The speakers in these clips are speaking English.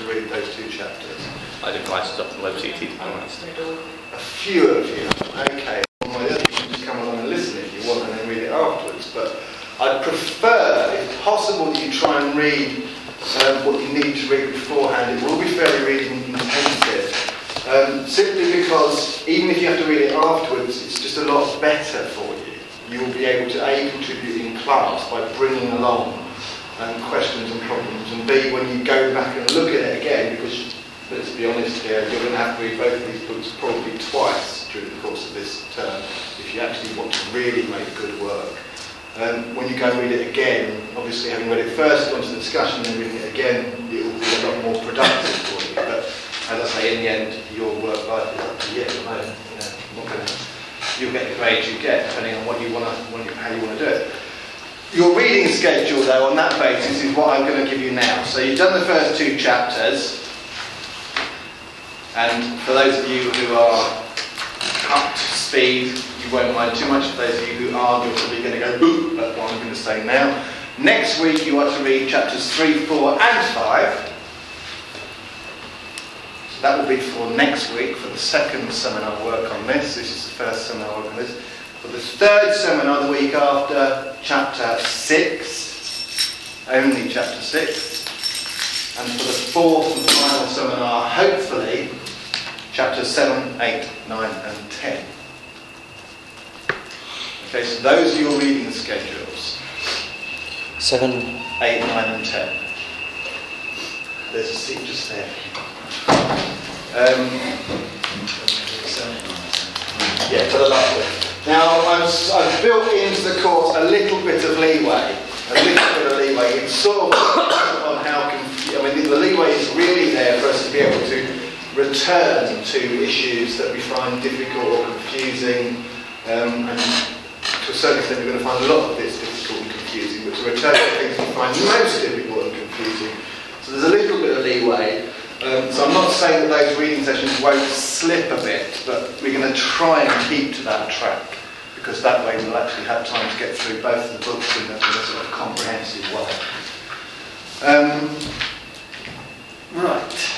read those 2 chapters? I'd advise us up on WebCT, to be honest. A few of you. Okay. Well, you can just come along and listen if you want and then read it afterwards. But I'd prefer, if possible, that you try and read what you need to read beforehand. It will be fairly reading intensive. Simply because even if you have to read it afterwards, it's just a lot better for you. You will be able to A, contribute in class by bringing along questions and problems, and B, when you go back and look at it again, because let's be honest here, you're going to have to read both of these books probably twice during the course of this term if you actually want to really make good work. When you go and read it again, obviously having read it first, gone to the discussion, then reading it again, it will be a lot more productive for you. But as I say, in the end, your work life is up to you. You'll get the grades you get depending on what you want to, how you want to do it. Your reading schedule, though, on that basis is what I'm going to give you now. So you've done the first 2 chapters, and for those of you who are up to speed, you won't mind too much. For those of you who aren't, you're probably going to go, boop, that's what I'm going to say now. Next week you are to read chapters 3, 4 and 5. So that will be for next week, for the second seminar work on this. This is the first seminar work on this. For the third seminar the week after, chapter 6, only chapter 6. And for the fourth and final seminar, hopefully, chapters 7, 8, 9 and 10. Okay, so those are your reading schedules. 7, 8, 9 and 10. There's a seat just there. Yeah, for the last one. Now, I've built into the course a little bit of leeway. It's sort of on how, the leeway is really there for us to be able to return to issues that we find difficult or confusing, and to a certain extent we're going to find a lot of this difficult and confusing, but to return to things we find most difficult and confusing. So there's a little bit of leeway. So I'm not saying that those reading sessions won't slip a bit, but we're going to try and keep to that track, because that way we'll actually have time to get through both of the books in a sort of comprehensive way. Right.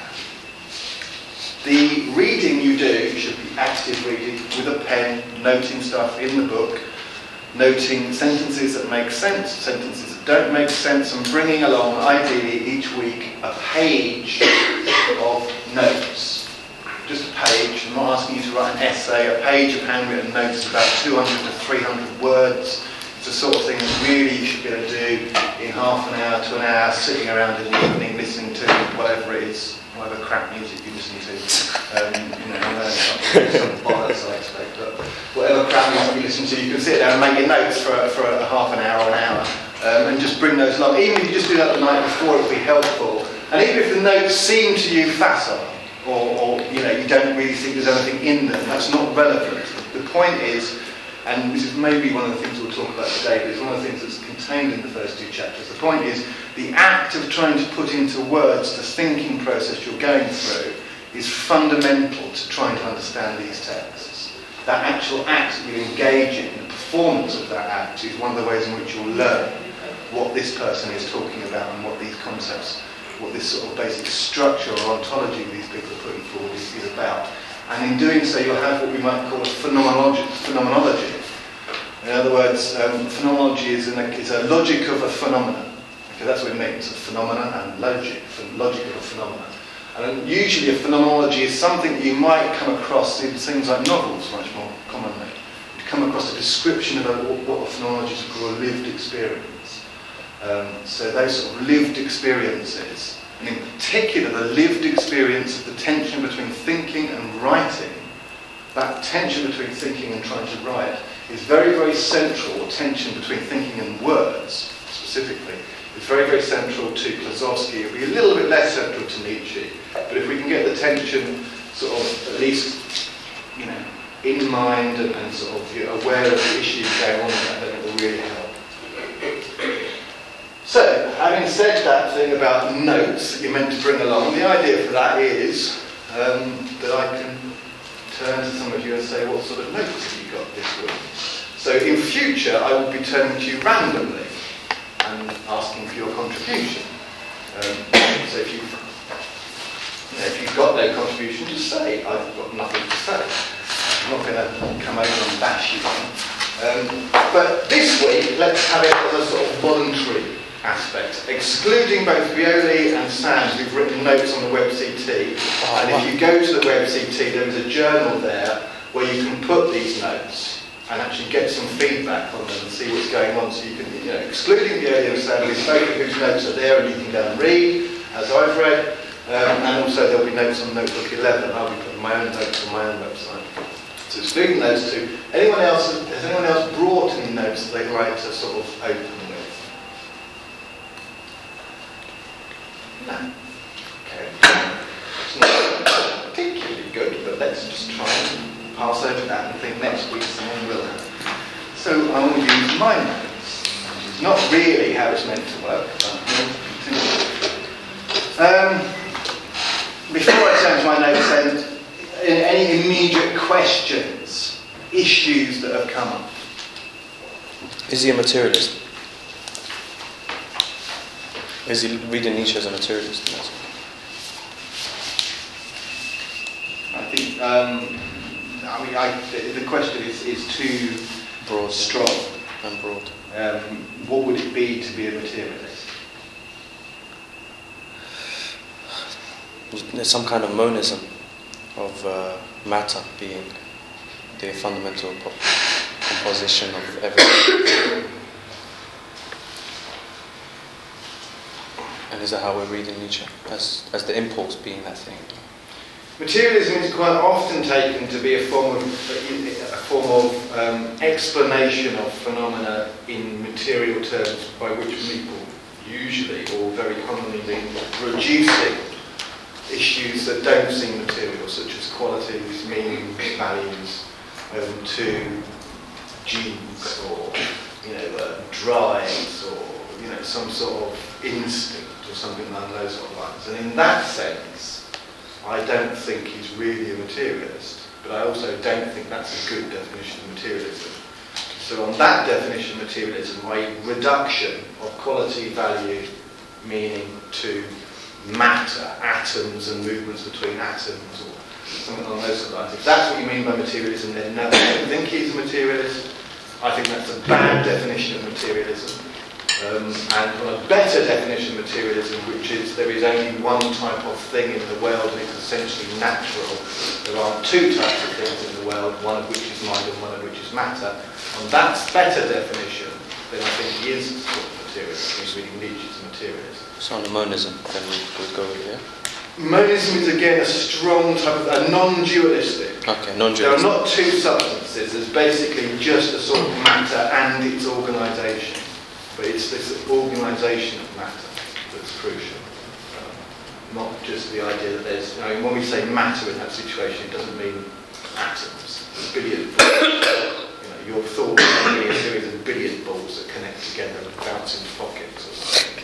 The reading you do should be active reading with a pen, noting stuff in the book, noting sentences that make sense, sentences that don't make sense, and bringing along, ideally, each week a page of notes. Just a page. I'm not asking you to write an essay. A page of handwritten notes is about 200 to 300 words. It's the sort of thing that really you should be able to do in half an hour to an hour, sitting around in the evening listening to whatever it is, whatever crap music you listen to. Some bollocks I expect, but whatever crap music you listen to, you can sit there and make your notes for a half an hour or an hour, and just bring those along. Even if you just do that the night before, it will be helpful. And even if the notes seem to you facile, or you don't really think there's anything in them, that's not relevant. The point is, and this is maybe one of the things we'll talk about today, but it's one of the things that's contained in the first 2 chapters. The point is, the act of trying to put into words the thinking process you're going through is fundamental to trying to understand these texts. That actual act that you engage in, the performance of that act, is one of the ways in which you'll learn what this person is talking about and what these concepts, what this sort of basic structure or ontology these people are putting forward is about. And in doing so, you'll have what we might call a phenomenology. In other words, phenomenology is a logic of a phenomenon. Okay, that's what it means, a phenomenon and logic of a phenomenon. And usually a phenomenology is something that you might come across in things like novels much more commonly. You come across a description of what a phenomenology is called a lived experience. So those sort of lived experiences, and in particular the lived experience of the tension between thinking and writing, that tension between thinking and trying to write is very, very central, or tension between thinking and words specifically, is very, very central to Klosowski. It'll be a little bit less central to Nietzsche, but if we can get the tension sort of at least, in mind and sort of aware of the issues going on there, then it will really help. So, having said that thing about notes that you're meant to bring along, the idea for that is that I can turn to some of you and say, what sort of notes have you got this week? So in future, I will be turning to you randomly and asking for your contribution. So if you contribution, just say, I've got nothing to say. I'm not going to come over and bash you on. But this week, let's have it as a sort of voluntary aspect. Excluding both Violi and Sam, who've written notes on the WebCT. And if you go to the WebCT, there is a journal there where you can put these notes and actually get some feedback on them and see what's going on. So you can, excluding Violi and Sam, both of whose notes are there and you can go and read, as I've read. And also there'll be notes on Notebook 11. I'll be putting my own notes on my own website. So excluding those two, has anyone else brought any notes that they'd like to sort of open with? No. Okay. It's not particularly good, but let's just try and pass over that and think next week someone will have. So I will use my notes, which is not really how it's meant to work, but we'll continue. Before I turn to my notes then, any immediate questions, issues that have come up? Is he a materialist? Is he reading Nietzsche as a materialist? I think, the question is too broad, strong and broad. What would it be to be a materialist? There's some kind of monism of matter being the fundamental composition of everything. And is that how we're reading Nietzsche? As the impulse being that thing? Materialism is quite often taken to be a form of explanation of phenomena in material terms, by which people usually, or very commonly, mean reducing issues that don't seem material, such as qualities, meanings, values, to genes, or drives, or some sort of instinct, or something along those sort of lines. And in that sense, I don't think he's really a materialist, but I also don't think that's a good definition of materialism. So on that definition of materialism, my reduction of quality, value, meaning to matter, atoms and movements between atoms, or something along those sort of lines. If that's what you mean by materialism, then no, I don't think he's a materialist. I think that's a bad definition of materialism. And on a better definition of materialism, which is there is only one type of thing in the world and it's essentially natural. There are two types of things in the world, one of which is mind and one of which is matter. On that better definition, then I think he is a sort of materialist. He's reading Nietzsche's materialism. So on the monism, then we would go with, yeah? Monism is again a strong type of, a non-dualistic. Okay, non-dualistic. There are not two substances, there's basically just a sort of matter and its organisation. But it's this organisation of matter that's crucial. Not just the idea that there's, when we say matter in that situation, it doesn't mean atoms. There's billiard balls. Your thoughts can be a series of billiard balls that connect together and bounce into pockets or something.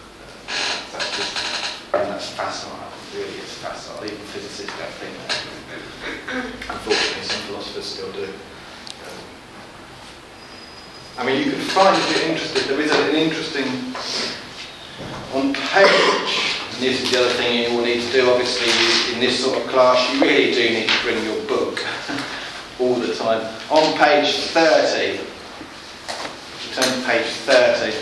That's facile. Really, it's facile. Even physicists don't think that. Unfortunately, some philosophers still do. You can find, if you're interested, there is an interesting, on page, and this is the other thing you will need to do, obviously, in this sort of class, you really do need to bring your book all the time. On page 30, turn to page 30,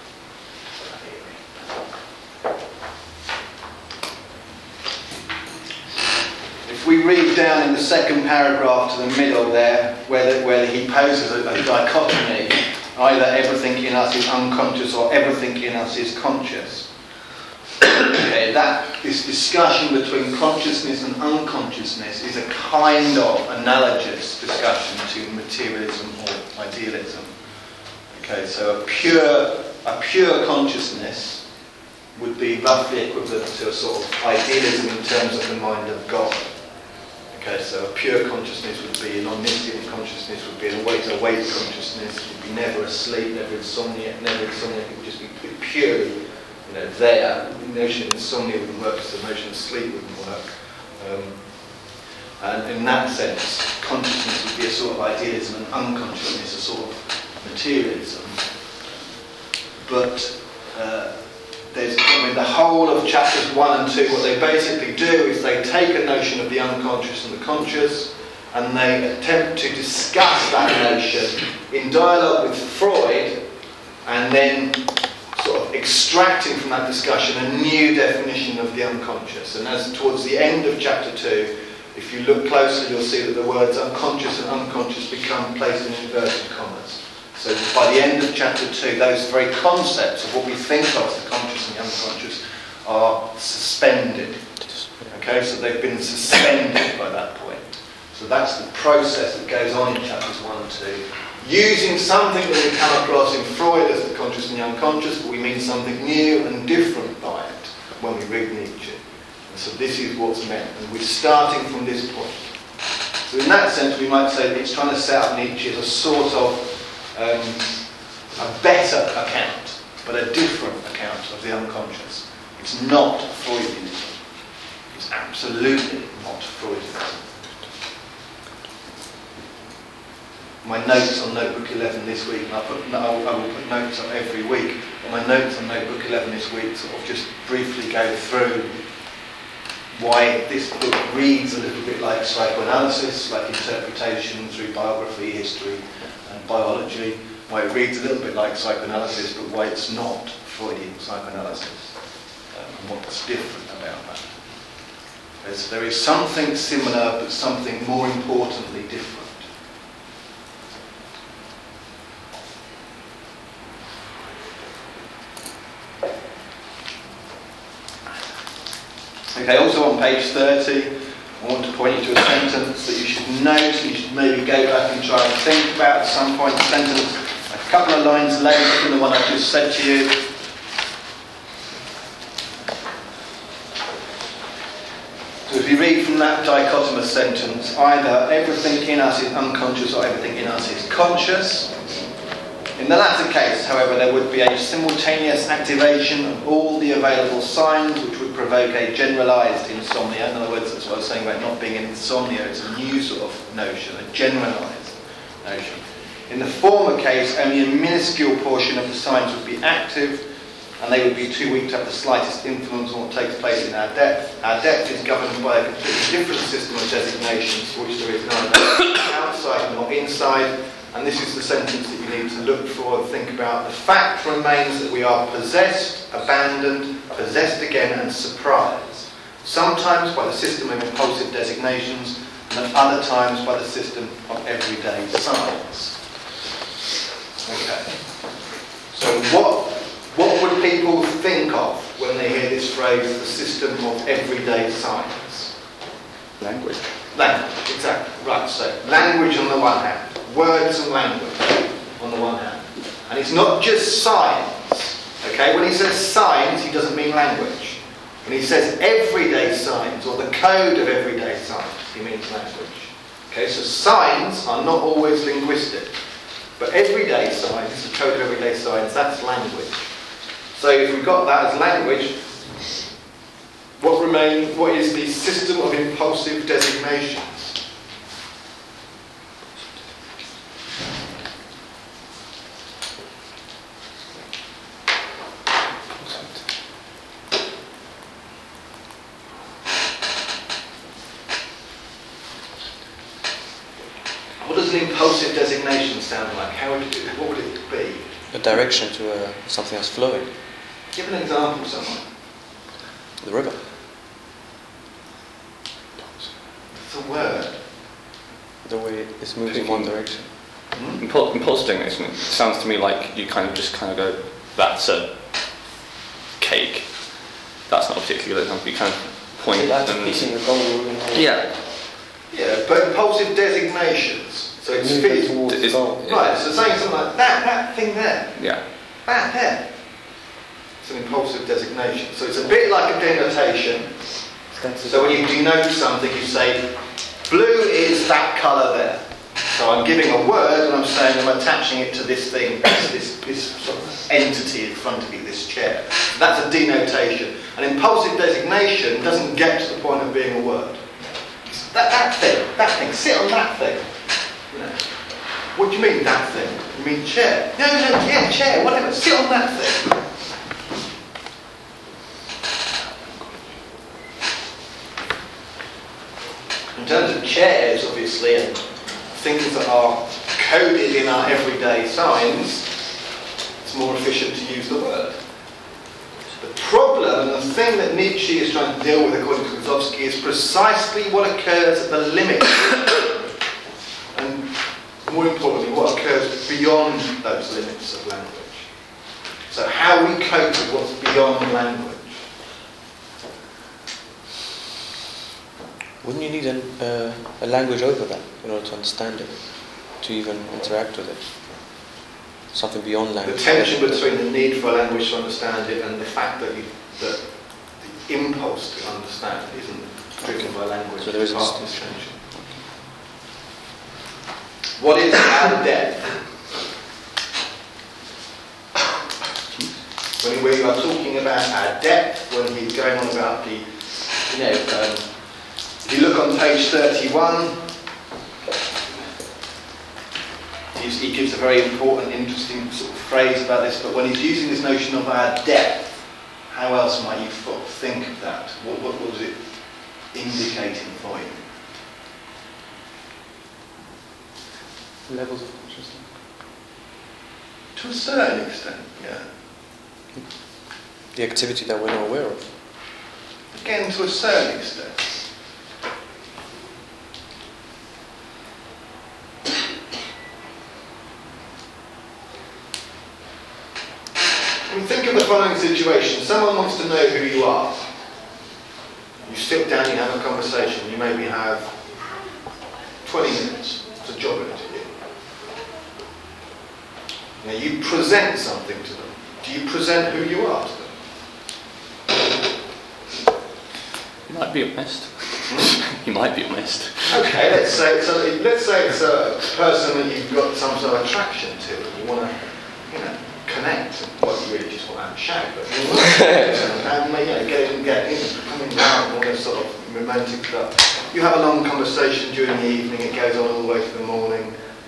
if we read down in the second paragraph to the middle there, where he poses a dichotomy, either everything in us is unconscious or everything in us is conscious. Okay, this discussion between consciousness and unconsciousness is a kind of analogous discussion to materialism or idealism. Okay, so a pure consciousness would be roughly equivalent to a sort of idealism in terms of the mind of God. Okay, so a pure consciousness would be an omniscient consciousness, would be an awake consciousness, would be never asleep, never insomniac, it would just be purely, there. The notion of insomnia wouldn't work, so the notion of sleep wouldn't work. And in that sense, consciousness would be a sort of idealism and unconsciousness a sort of materialism. But the whole of chapters 1 and 2, what they basically do is they take a notion of the unconscious and the conscious, and they attempt to discuss that notion in dialogue with Freud, and then sort of extracting from that discussion a new definition of the unconscious. And as towards the end of chapter 2, if you look closely, you'll see that the words unconscious and unconscious become placed in inverted commas. So by the end of chapter 2, those very concepts of what we think of as the conscious and the unconscious are suspended. Okay, so they've been suspended by that point. So that's the process that goes on in chapters 1 and 2. Using something that we come across in Freud as the conscious and the unconscious, but we mean something new and different by it when we read Nietzsche. And so this is what's meant, and we're starting from this point. So in that sense, we might say that it's trying to set up Nietzsche as a sort of a better account, but a different account of the unconscious. It's not Freudianism. It's absolutely not Freudianism. My notes on Notebook 11 this week, and I will put notes up every week, but my notes on Notebook 11 this week sort of just briefly go through why this book reads a little bit like psychoanalysis, like interpretation through biography, history and biology, why it reads a little bit like psychoanalysis, but why it's not Freudian psychoanalysis, and what's different about that. There is something similar, but something more importantly different. Okay, also on page 30, I want to point you to a sentence that you should note, and you should maybe go back and try and think about at some point. The sentence, a couple of lines later from the one I've just said to you. So if you read from that dichotomous sentence, either everything in us is unconscious or everything in us is conscious. In the latter case, however, there would be a simultaneous activation of all the available signs which would provoke a generalised insomnia. In other words, that's what I was saying about not being an insomnia. It's a new sort of notion, a generalised notion. In the former case, only a minuscule portion of the signs would be active, and they would be too weak to have the slightest influence on what takes place in our depth. Our depth is governed by a completely different system of designations, for which there is neither outside nor inside. And this is the sentence that you need to look for and think about. The fact remains that we are possessed, abandoned, possessed again, and surprised. Sometimes by the system of impulsive designations, and at other times by the system of everyday signs. Okay. So what would people think of when they hear this phrase, the system of everyday signs? Language. Language, exactly. Right, so language on the one hand. Words and language on the one hand. And it's not just signs. Okay, when he says signs, he doesn't mean language. When he says everyday signs, or the code of everyday signs, he means language. Okay, so signs are not always linguistic. But everyday signs, the code of everyday signs, that's language. So if we've got that as language, what is the system of impulsive designations? What does an impulsive designation sound like? What would it be? A direction to something that's flowing. Give an example, someone. The river. It's a word. The way it's moving in one direction. Impulsive designation, it sounds to me like you kind of go, that's a cake. That's not a particular example. You kind of point Like and... piecing the goal. Yeah. Yeah, but impulsive designations. So it's moving towards the goal. Right, so saying something like that thing there. Yeah. That there. It's an impulsive designation. So it's a bit like a denotation. So when you denote something, you say, blue is that colour there. So I'm giving a word and I'm saying I'm attaching it to this thing, this sort of entity in front of you, this chair. That's a denotation. An impulsive designation doesn't get to the point of being a word. That thing, sit on that thing. You know. What do you mean, that thing? You mean chair? No, yeah, chair, whatever, sit on that thing. In terms of chairs, obviously, and things that are coded in our everyday signs, it's more efficient to use the word. The problem, and the thing that Nietzsche is trying to deal with, according to Klosowski, is precisely what occurs at the limit, and more importantly, what occurs beyond those limits of language. So how we cope with what's beyond language. Wouldn't you need a language over that in order to understand it, to even interact with it? Something beyond language. The tension between the need for a language to understand it and the fact that the impulse to understand isn't driven by language. So there is part of this tension. What is our depth? When we are talking about our depth, when he's going on about the, if you look on page 31, he gives a very important, interesting sort of phrase about this, but when he's using this notion of our depth, how else might you think of that? What was it indicating for you? Levels of consciousness. To a certain extent, yeah. The activity that we're not aware of. Again, to a certain extent. I mean, think of the following situation. Someone wants to know who you are. You sit down, you have a conversation, you maybe have 20 minutes. It's a job interview. Now you present something to them. Do you present who you are to them? You might be honest. You might be honest. Okay, let's say it's a person that you've got some sort of attraction to. You want to, connect. Well, you really just want to have a shout, but you want to get in, coming down, all this sort of romantic stuff. You have a long conversation during the evening. It goes on all the way to the morning.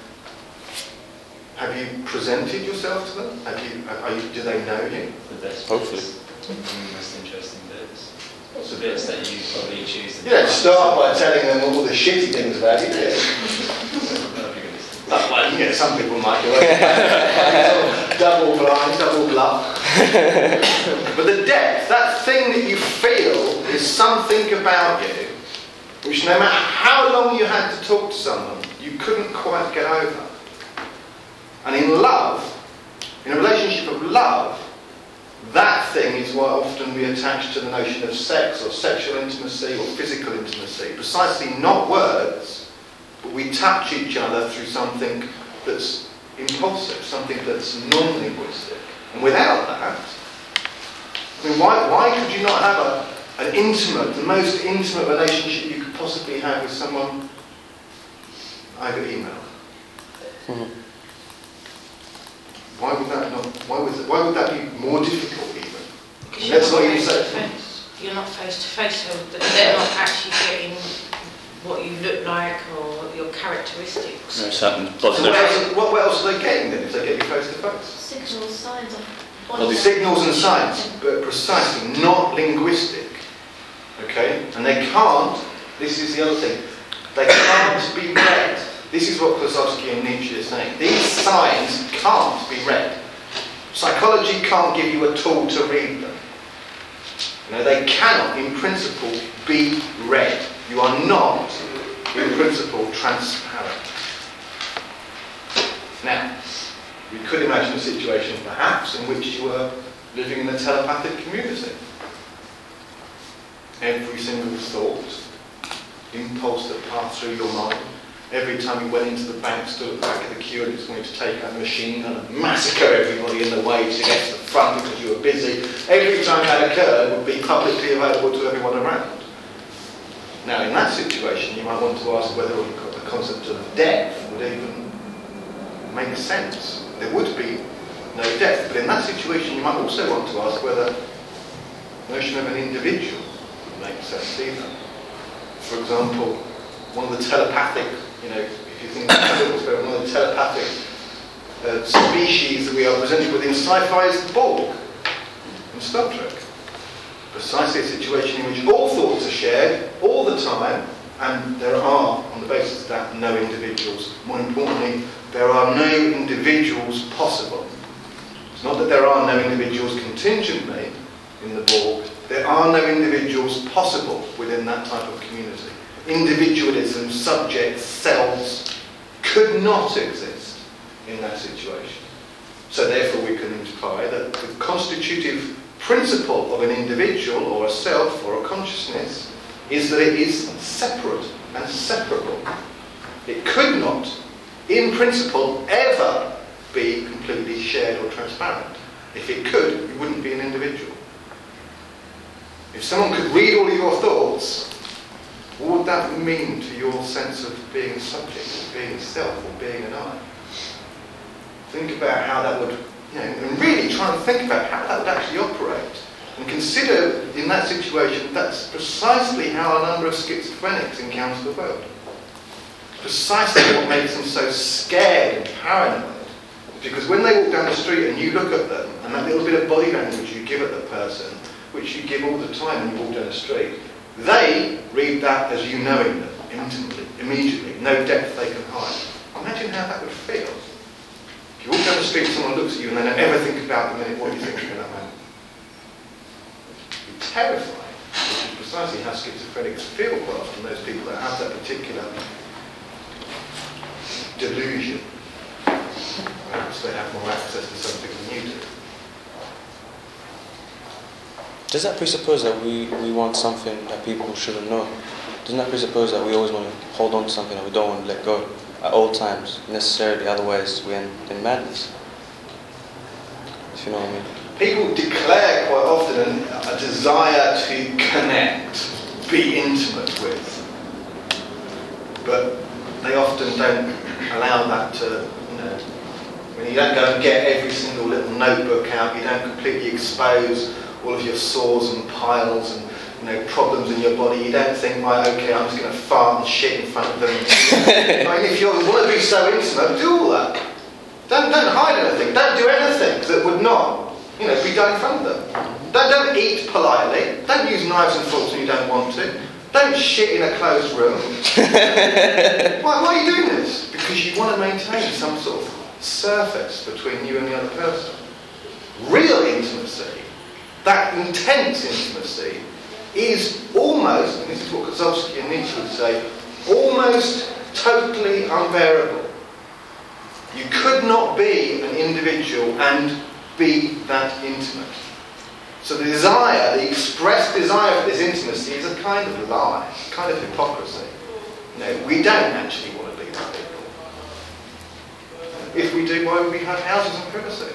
Have you presented yourself to them? Do they know you? The best Hopefully. the most interesting bits. What's the bits that you probably choose? You don't start by telling them all the shitty things about you. Some people might do it. Double blind, double bluff. But the depth, that thing that you feel, is something about you which no matter how long you had to talk to someone, you couldn't quite get over. And in love, in a relationship of love, that thing is what often we attach to the notion of sex or sexual intimacy or physical intimacy. Precisely not words, but we touch each other through something that's impulsive, something that's non-linguistic. And without that, I mean, why could you not have an intimate, the most intimate relationship you could possibly have with someone over email? Mm-hmm. Why would that be more difficult even? Because That's what you said. You're not face to face, so they're not actually getting what you look like or your characteristics. There are certain So positive. what else are they getting then if they get you face to face? Signals, signs of Well, the signals and signs, but precisely not linguistic. Okay? And they can't, this is the other thing, they can't be read. This is what Klosowski and Nietzsche are saying. These signs can't be read. Psychology can't give you a tool to read them. They cannot, in principle, be read. You are not, in principle, transparent. Now, we could imagine a situation, perhaps, in which you were living in a telepathic community. Every single thought, impulse that passed through your mind, every time you went into the bank, stood at the back of the queue and it was going to take out a machine gun and massacre everybody in the way to get to the front because you were busy, every time that occurred it would be publicly available to everyone around. Now in that situation you might want to ask whether the concept of depth would even make sense. There would be no depth, but in that situation you might also want to ask whether the notion of an individual would make sense either. For example, one of the telepathic, if you think about it, one of the telepathic species that we are presented with in sci-fi is the Borg in Star Trek. Precisely a situation in which all thoughts are shared all the time, And there are, on the basis of that, no individuals. More importantly, there are no individuals possible. It's not that there are no individuals contingently in the Borg. There are no individuals possible within that type of community. Individualism, subjects, selves, could not exist in that situation. So therefore we can imply that the constitutive principle of an individual or a self or a consciousness is that it is separate and separable. It could not, in principle, ever be completely shared or transparent. If it could, it wouldn't be an individual. If someone could read all of your thoughts, what would that mean to your sense of being a subject, or being a self, or being an I? Think about how that would, and really try and think about how that would actually operate. And consider, in that situation, that's precisely how a number of schizophrenics encounter the world. Precisely what makes them so scared and paranoid. Because when they walk down the street and you look at them, and that little bit of body language you give at the person, which you give all the time when you walk down the street, they read that as you knowing them intimately, immediately, no depth they can hide. Imagine how that would feel. If you walk down the street, someone looks at you and they don't ever think about the minute what you're thinking at that moment. You're terrified, which is precisely how schizophrenics feel quite often, those people that have that particular delusion. Perhaps they have more access to something than you do. Does that presuppose that we want something that people shouldn't know? Doesn't that presuppose that we always want to hold on to something that we don't want to let go at all times, necessarily, otherwise we end in madness? If you know what I mean. People declare quite often a desire to connect, be intimate with, but they often don't allow that to, when you don't go and get every single little notebook out, you don't completely expose all of your sores and piles and problems in your body. You don't think, right, okay, I'm just going to fart and shit in front of them. I mean, if you want to be so intimate, do all that. Don't hide anything. Don't do anything that would not, be done in front of them. Don't eat politely. Don't use knives and forks when you don't want to. Don't shit in a closed room. Why are you doing this? Because you want to maintain some sort of surface between you and the other person. Real intimacy, that intense intimacy, is almost, and this is what Kozlowski and Nietzsche would say, almost totally unbearable. You could not be an individual and be that intimate. So the desire, the expressed desire for this intimacy is a kind of lie, a kind of hypocrisy. We don't actually want to be with people. If we do, why would we have houses and privacy?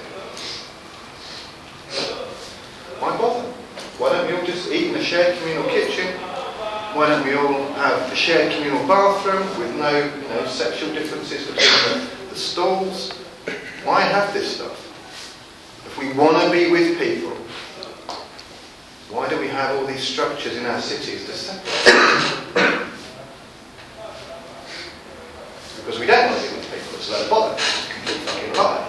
Why bother? Why don't we all just eat in a shared communal kitchen? Why don't we all have a shared communal bathroom with no sexual differences between the stalls? Why have this stuff? If we want to be with people, why do we have all these structures in our cities to separate? Because we don't want to be with people, it's a load of bother. It's a complete fucking lie.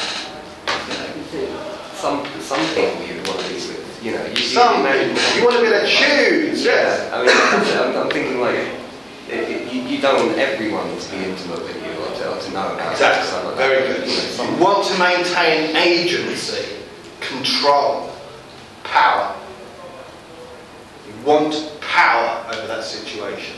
Some people you want to be with. You want to be able to choose, yes. I mean, I'm thinking you don't want everyone to be intimate with you or to know about exactly. Something like Very that. good. You want to maintain agency, control, power. You want power over that situation.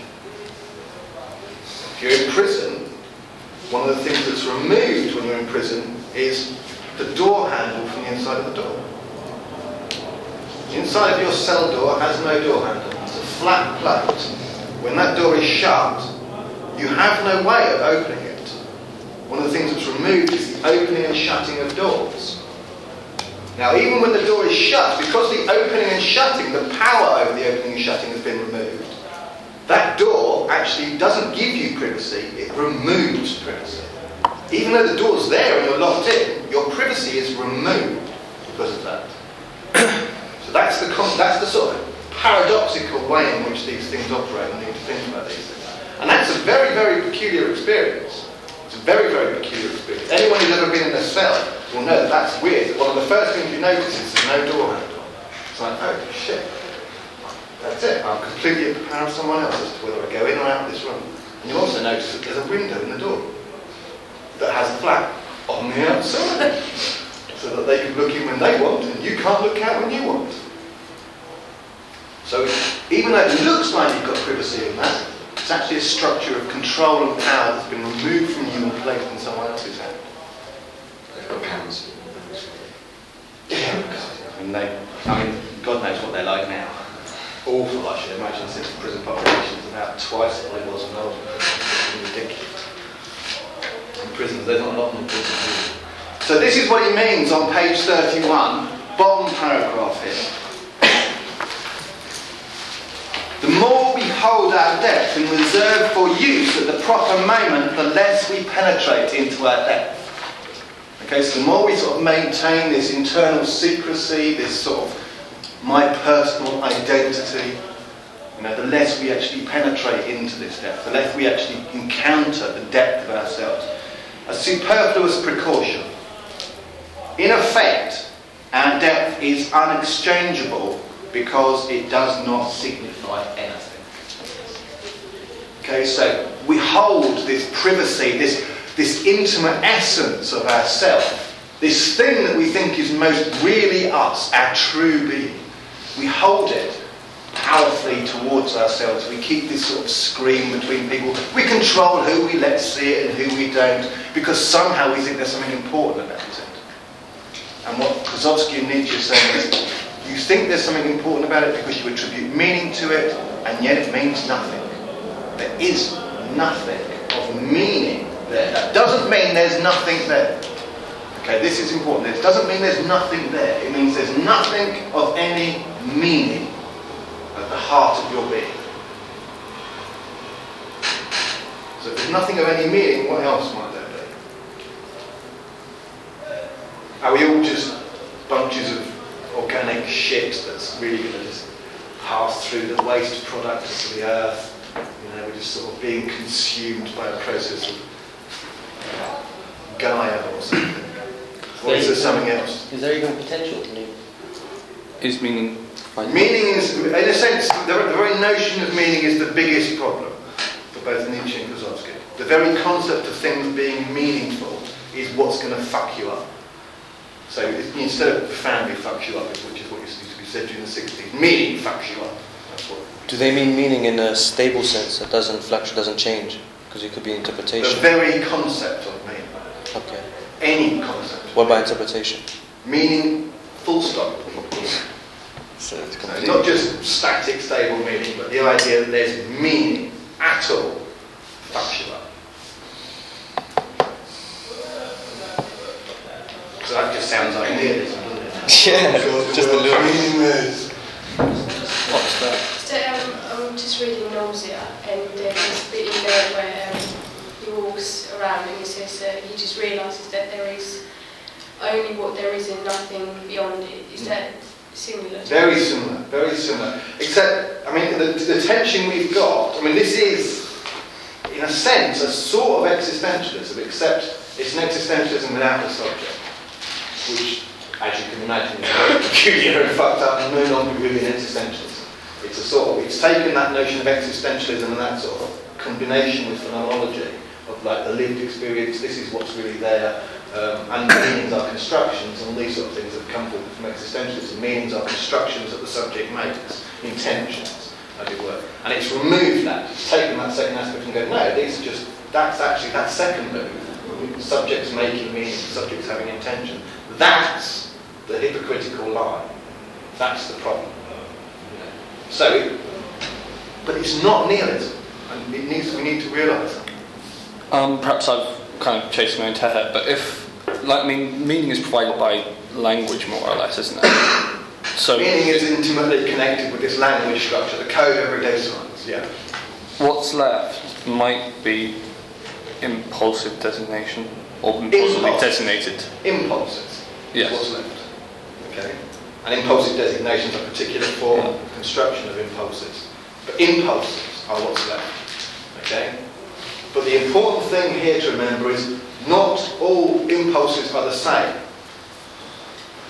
If you're in prison, one of the things that's removed when you're in prison is the door handle from the inside of the door. The inside of your cell door has no door handle. It's a flat plate. When that door is shut, you have no way of opening it. One of the things that's removed is the opening and shutting of doors. Now, even when the door is shut, because the opening and shutting, the power over the opening and shutting has been removed, that door actually doesn't give you privacy, it removes privacy. Even though the door's there and you're locked in, your privacy is removed because of that. So that's the sort of paradoxical way in which these things operate and you need to think about these things. And that's a very, very peculiar experience. It's a very, very peculiar experience. Anyone who's ever been in a cell will know that that's weird. One of the first things you notice is there's no door handle. It's like, oh shit. That's it. I'm completely at the power of someone else as to whether I go in or out of this room. And you also notice that there's a window in the door that has a flap on the outside, so that they can look in when they want, and you can't look out when you want. So even though it looks like you've got privacy in that, it's actually a structure of control and power that's been removed from you and placed in someone else's hand. They've got cameras. Yeah, I mean, God knows what they're like now. Awful, I should imagine, since prison population is about twice what it was when I was in prison. It's ridiculous. In prisons, there's not a lot more prison. So this is what he means on page 31, bottom paragraph here. The more we hold our depth and reserve for use at the proper moment, the less we penetrate into our depth. Okay, so the more we sort of maintain this internal secrecy, this sort of my personal identity, the less we actually penetrate into this depth, the less we actually encounter the depth of ourselves. A superfluous precaution. In effect, our depth is unexchangeable because it does not signify anything. Okay, so we hold this privacy, this intimate essence of ourself, this thing that we think is most really us, our true being. We hold it powerfully towards ourselves. We keep this sort of screen between people. We control who we let see it and who we don't, because somehow we think there's something important about it. And what Klosowski and Nietzsche are saying is, you think there's something important about it because you attribute meaning to it, and yet it means nothing. There is nothing of meaning there. That doesn't mean there's nothing there. Okay, this is important. It doesn't mean there's nothing there. It means there's nothing of any meaning at the heart of your being. So if there's nothing of any meaning, what else might there be? Are we all just bunches of organic shit that's really going to just pass through the waste products of the earth? We're just sort of being consumed by a process of Gaia or something. Or is there something else? Is there even potential to meaning? Is meaning... Meaning is, in a sense, the very notion of meaning is the biggest problem for both Nietzsche and Klosowski. The very concept of things being meaningful is what's going to fuck you up. So instead of family fucks you up, which is what used to be said during the 60s, meaning fucks you up. That's what. Do they mean meaning in a stable sense that doesn't fluctuate, doesn't change? Because it could be interpretation. The very concept of meaning. Okay. Any concept. What about interpretation? Meaning, full stop. So it's Not just static, stable meaning, but the idea that there's meaning at all fucks you up. So that just sounds like nihilism, doesn't it? Yeah, just a little. Meaningless. What's that? So, I'm just reading Nausea, and there's this bit in there where he walks around and he says that he just realises that there is only what there is and nothing beyond it. Is that similar? Very similar, very similar. Except, I mean, the tension we've got, I mean, this is, in a sense, a sort of existentialism, except it's an existentialism without a subject, which, as you can imagine, is very peculiar and fucked up and no longer really an existentialism. It's a sort of, it's taken that notion of existentialism and that sort of combination with phenomenology of like the lived experience, this is what's really there, and meanings are constructions, and these sort of things have come forward from existentialism. Meanings are constructions that the subject makes, intentions, as it were. And it's removed that, it's taken that second aspect and go, no, these are just, that's actually that second move, subjects making meaning, subjects having intention. That's the hypocritical lie. That's the problem. So, but it's not nihilism, and we need to realise that. Perhaps I've kind of chased my own tail, but if, meaning is provided by language more or less, isn't it? So meaning is intimately connected with this language structure, the code of everyday science, yeah. What's left might be impulsive designation, or impulsively designated. Impulses Yes. is what's left. Okay. And impulsive designations are a particular form of construction of impulses. But impulses are what's left. Okay? But the important thing here to remember is not all impulses are the same. Okay?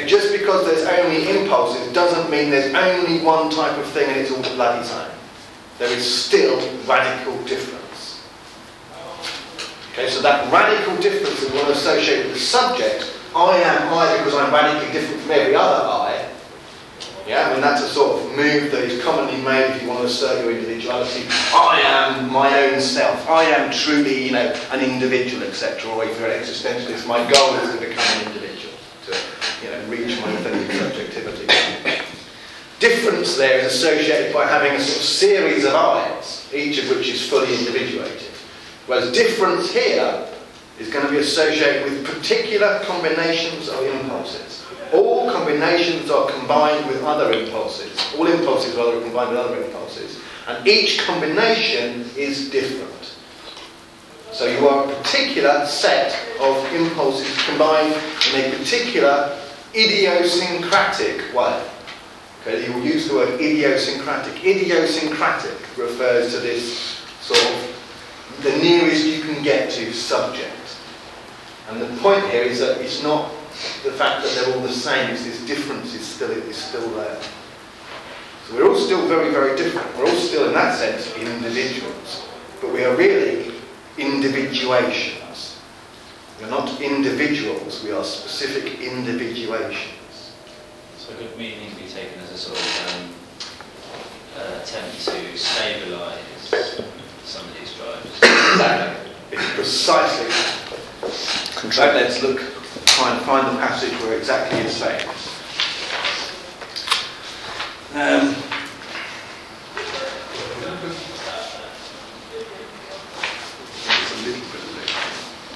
Okay, just because there's only impulses doesn't mean there's only one type of thing and it's all the bloody same. There is still radical difference. Okay, so that radical difference that we want to associate with the subject, I am I because I'm radically different from every other I. Yeah, I mean that's a sort of move that is commonly made if you want to assert your individuality. I am my own self. I am truly, an individual, etc. Or if you're an existentialist, my goal is to become an individual, to, reach my authentic subjectivity. Difference there is associated by having a sort of series of I's, each of which is fully individuated. Whereas difference here is going to be associated with particular combinations of impulses. All combinations are combined with other impulses. All impulses are combined with other impulses. And each combination is different. So you are a particular set of impulses combined in a particular idiosyncratic way. Okay, you will use the word idiosyncratic. Idiosyncratic refers to this sort of the nearest you can get to subject. And the point here is that it's not the fact that they're all the same, it's this difference is still there. So we're all still very, very different. We're all still, in that sense, individuals. But we are really individuations. We're not individuals, we are specific individuations. So could meaning be taken as a sort of attempt to stabilise some of these drives? Exactly. It's precisely that. So let's try and find the passage where exactly it's saying this. It's a little bit of it.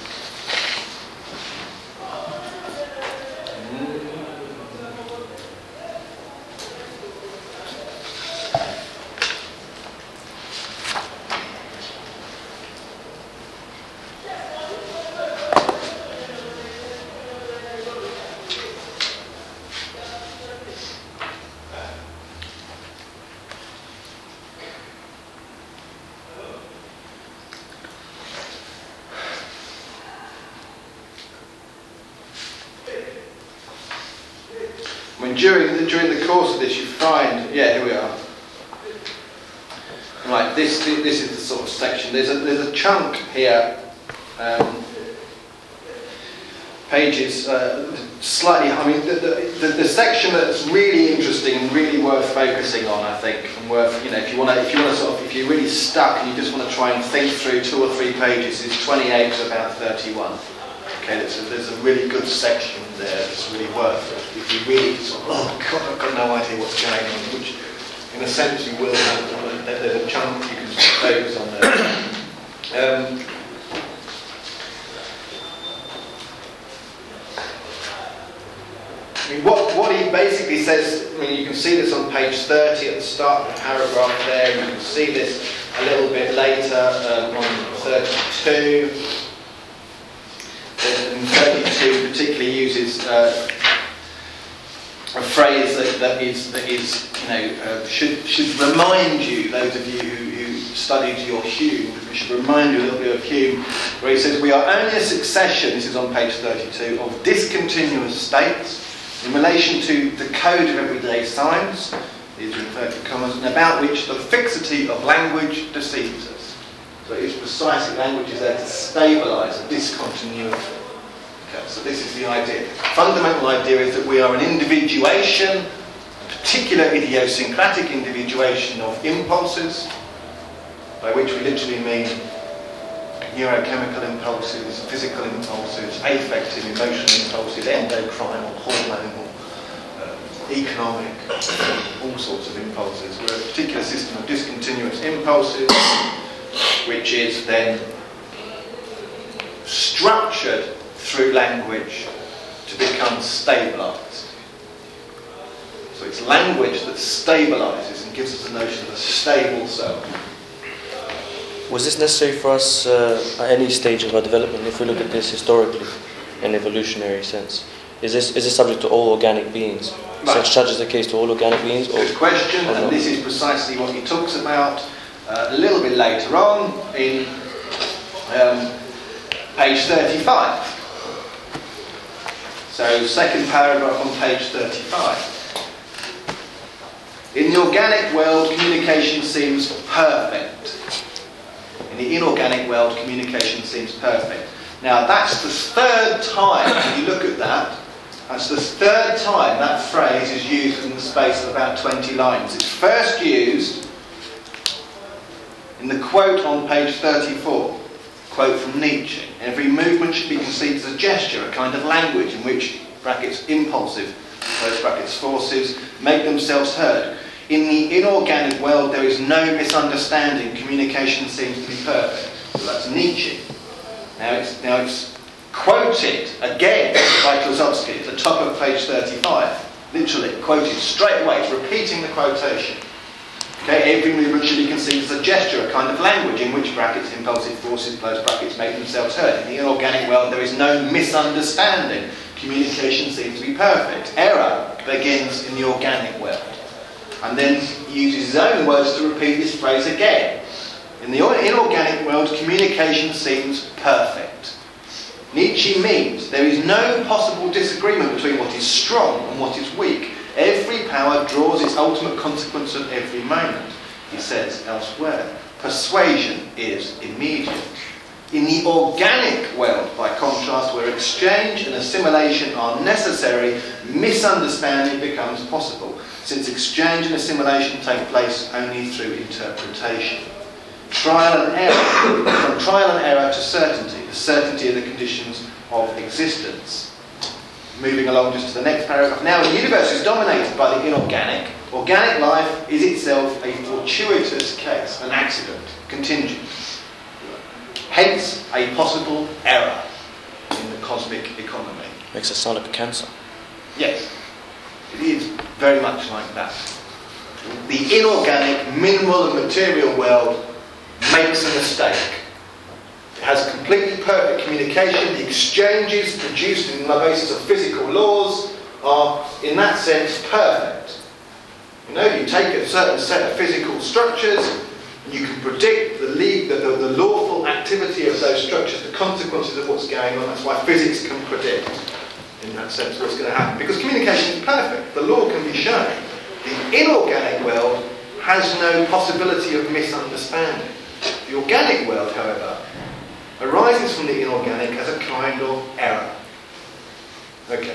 I mean, during the course of this, you find, here we are. Right, this is the sort of section. There's a chunk here, pages slightly. I mean, the section that's really interesting and really worth focusing on, I think, and worth if you're really stuck and you just want to try and think through 2 or 3 pages, is 28 to about 31. Okay, there's a really good section there that's really worth it. If you really sort of, oh God, I've got no idea what's going on, which in a sense you will have, there's a chunk you can focus on there. I mean, what he basically says, I mean, you can see this on page 30 at the start of the paragraph there, you can see this a little bit later on 32. And 32 particularly uses a phrase that should remind you, those of you who studied your Hume, should remind you a little bit of Hume, where he says, we are only a succession, this is on page 32, of discontinuous states in relation to the code of everyday signs, these are inverted commas, and about which the fixity of language deceives us. So it's precisely language is there to stabilise a discontinuity. Okay, so this is the idea. The fundamental idea is that we are an individuation, a particular idiosyncratic individuation of impulses, by which we literally mean neurochemical impulses, physical impulses, affective, emotional impulses, endocrinal, hormonal, economic, all sorts of impulses. We're a particular system of discontinuous impulses, which is then structured through language to become stabilised. So it's language that stabilises and gives us the notion of a stable self. Was this necessary for us at any stage of our development, if we look at this historically, in evolutionary sense? Is this subject to all organic beings? Right. Such is the case to all organic beings? Good question, and this is precisely what he talks about a little bit later on in page 35. So, second paragraph on page 35. In the organic world, communication seems perfect. In the inorganic world, communication seems perfect. Now, that's the third time, when you look at that, that's the third time that phrase is used in the space of about 20 lines. It's first used in the quote on page 34, quote from Nietzsche. Every movement should be conceived as a gesture, a kind of language in which, brackets, impulsive, close brackets, forces make themselves heard. In the inorganic world, there is no misunderstanding. Communication seems to be perfect. So that's Nietzsche. Now it's quoted again by Klossowski at the top of page 35. Literally quoted straight away. It's repeating the quotation. Okay, every movement should be conceived as a gesture, a kind of language in which, brackets, impulsive forces, close brackets, make themselves heard. In the inorganic world, there is no misunderstanding. Communication seems to be perfect. Error begins in the organic world. And then he uses his own words to repeat this phrase again. In the inorganic world, communication seems perfect. Nietzsche means there is no possible disagreement between what is strong and what is weak. Every power draws its ultimate consequence at every moment, he says elsewhere. Persuasion is immediate. In the organic world, by contrast, where exchange and assimilation are necessary, misunderstanding becomes possible, since exchange and assimilation take place only through interpretation. Trial and error, from trial and error to certainty, the certainty of the conditions of existence. Moving along just to the next paragraph. Now, the universe is dominated by the inorganic. Organic life is itself a fortuitous case, an accident, contingent. Hence, a possible error in the cosmic economy. Makes it sound like a cancer. Yes, it is very much like that. The inorganic, mineral and material world makes a mistake. It has completely perfect communication. The exchanges produced on the basis of physical laws are, in that sense, perfect. You know, you take a certain set of physical structures, and you can predict the lawful activity of those structures, the consequences of what's going on. That's why physics can predict, in that sense, what's going to happen. Because communication is perfect. The law can be shown. The inorganic world has no possibility of misunderstanding. The organic world, however, arises from the inorganic as a kind of error. Okay.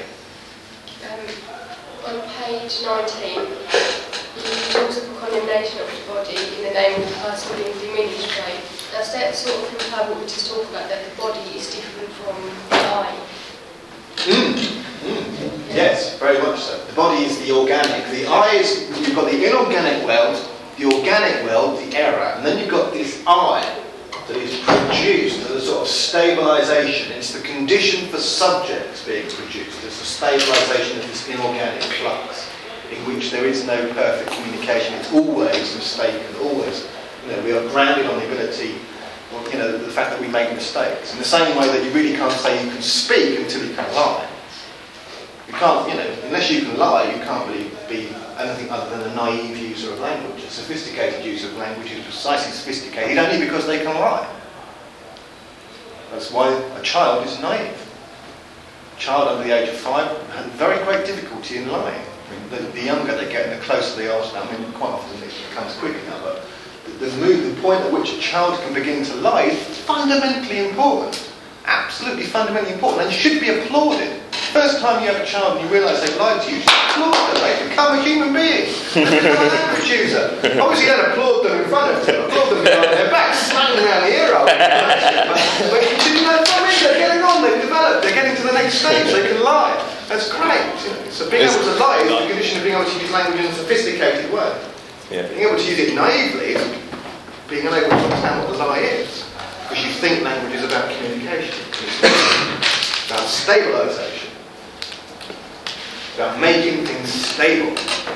On page 19, he talks of the condemnation of the body in the name of the person being diminished trait. Does that sort of imply what we just talked about, that the body is different from the eye? Yes, very much so. The body is the organic. The eye is, you've got the inorganic world, the organic world, the error, and then you've got this eye that is produced as a sort of stabilisation. It's the condition for subjects being produced. It's the stabilisation of this inorganic flux in which there is no perfect communication. It's always mistaken, always. You know, we are grounded on the ability, or, you know, the fact that we make mistakes. In the same way that you really can't say you can speak until you can lie. You can't, you know, unless you can lie, you can't really be anything other than a naive user of language. A sophisticated user of language is precisely sophisticated only because they can lie. That's why a child is naive. A child under the age of 5 has very great difficulty in lying. I mean, the younger they get and the closer they are to that, I mean, quite often it becomes quicker now, but the point at which a child can begin to lie is fundamentally important. Absolutely fundamentally important, and should be applauded. First time you have a child and you realise they've lied to you, applaud them. They become a human being. They become a language user. Obviously, you don't applaud them in front of them. Applaud them behind their back, smacking around the ear hole. But you know, they're getting on. They've developed. They're getting to the next stage. They can lie. That's great. So being able to lie is the condition of being able to use language in a sophisticated way. Yeah. Being able to use it naively is being unable to understand what the lie is. Because you think language is about communication. It's about stabilisation. About making things stable.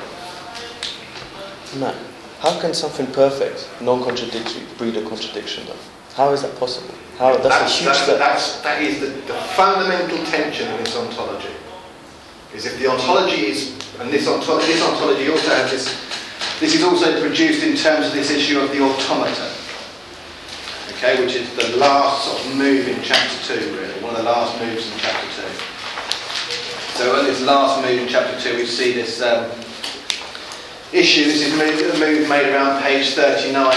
Man, how can something perfect, non-contradictory, breed a contradiction though? How is that possible? That's a huge step. That is the fundamental tension in this ontology. Is if the ontology is, and this ontology also has this is also produced in terms of this issue of the automata. Okay, which is the last sort of move in chapter 2, really, one of the last moves in chapter 2. So on this last move in chapter 2, we see this issue. This is a move made around page 39.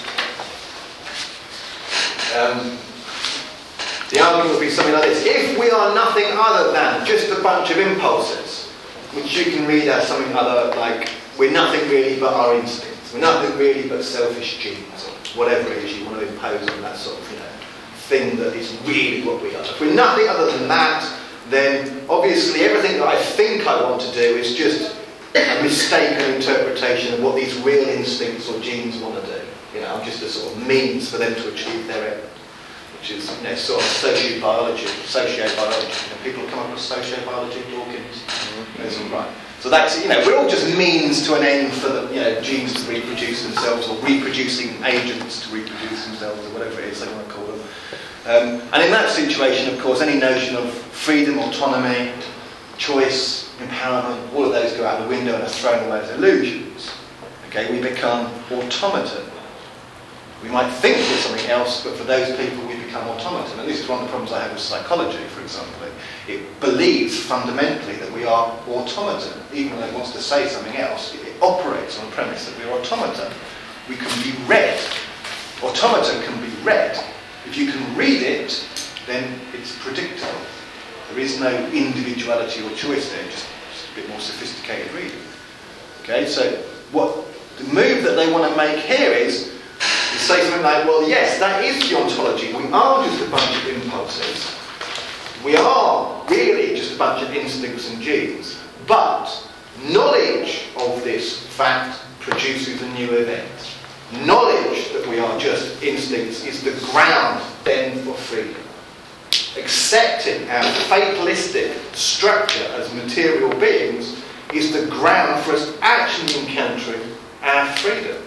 The argument would be something like this: if we are nothing other than just a bunch of impulses, which you can read as something other like we're nothing really but our instincts, we're nothing really but selfish genes, or whatever it is you want to impose on that sort of thing that is really what we are. If we're nothing other than that, then obviously everything that I think I want to do is just a mistaken interpretation of what these real instincts or genes want to do. I'm just a sort of means for them to achieve their end, which is sort of sociobiology. People have come across sociobiology, Dawkins. That's all right. So that's we're all just means to an end for the genes to reproduce themselves, or reproducing agents to reproduce themselves, or whatever it is they want to call them. And in that situation, of course, any notion of freedom, autonomy, choice, empowerment, all of those go out the window and are thrown away as illusions. Okay, we become automaton. We might think we're something else, but for those people we become automaton. And this is one of the problems I have with psychology, for example. It believes fundamentally that we are automaton, even though it wants to say something else. It operates on the premise that we're automaton. We can be read. Automaton can be read. If you can read it, then it's predictable. There is no individuality or choice there, just a bit more sophisticated reading. Okay, so what the move that they want to make here is say something like, well, yes, that is the ontology. We are just a bunch of impulses. We are really just a bunch of instincts and genes. But knowledge of this fact produces a new event. Knowledge that we are just instincts is the ground then for freedom. Accepting our fatalistic structure as material beings is the ground for us actually encountering our freedom.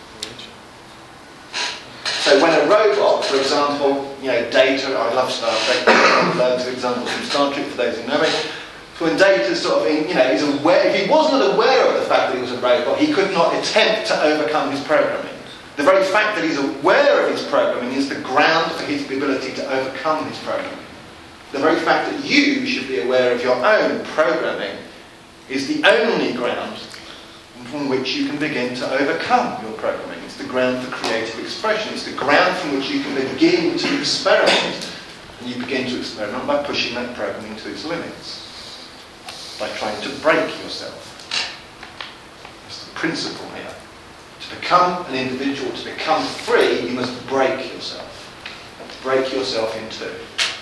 So when a robot, for example, Data, I love Star Trek, I've learned two examples from Star Trek for those who know it. So when Data sort of, is aware, if he wasn't aware of the fact that he was a robot, he could not attempt to overcome his programming. The very fact that he's aware of his programming is the ground for his ability to overcome his programming. The very fact that you should be aware of your own programming is the only ground from which you can begin to overcome your programming. It's the ground for creative expression. It's the ground from which you can begin to experiment. And you begin to experiment by pushing that programming to its limits, by trying to break yourself. That's the principle here. To become an individual, to become free, you must break yourself. Break yourself in two.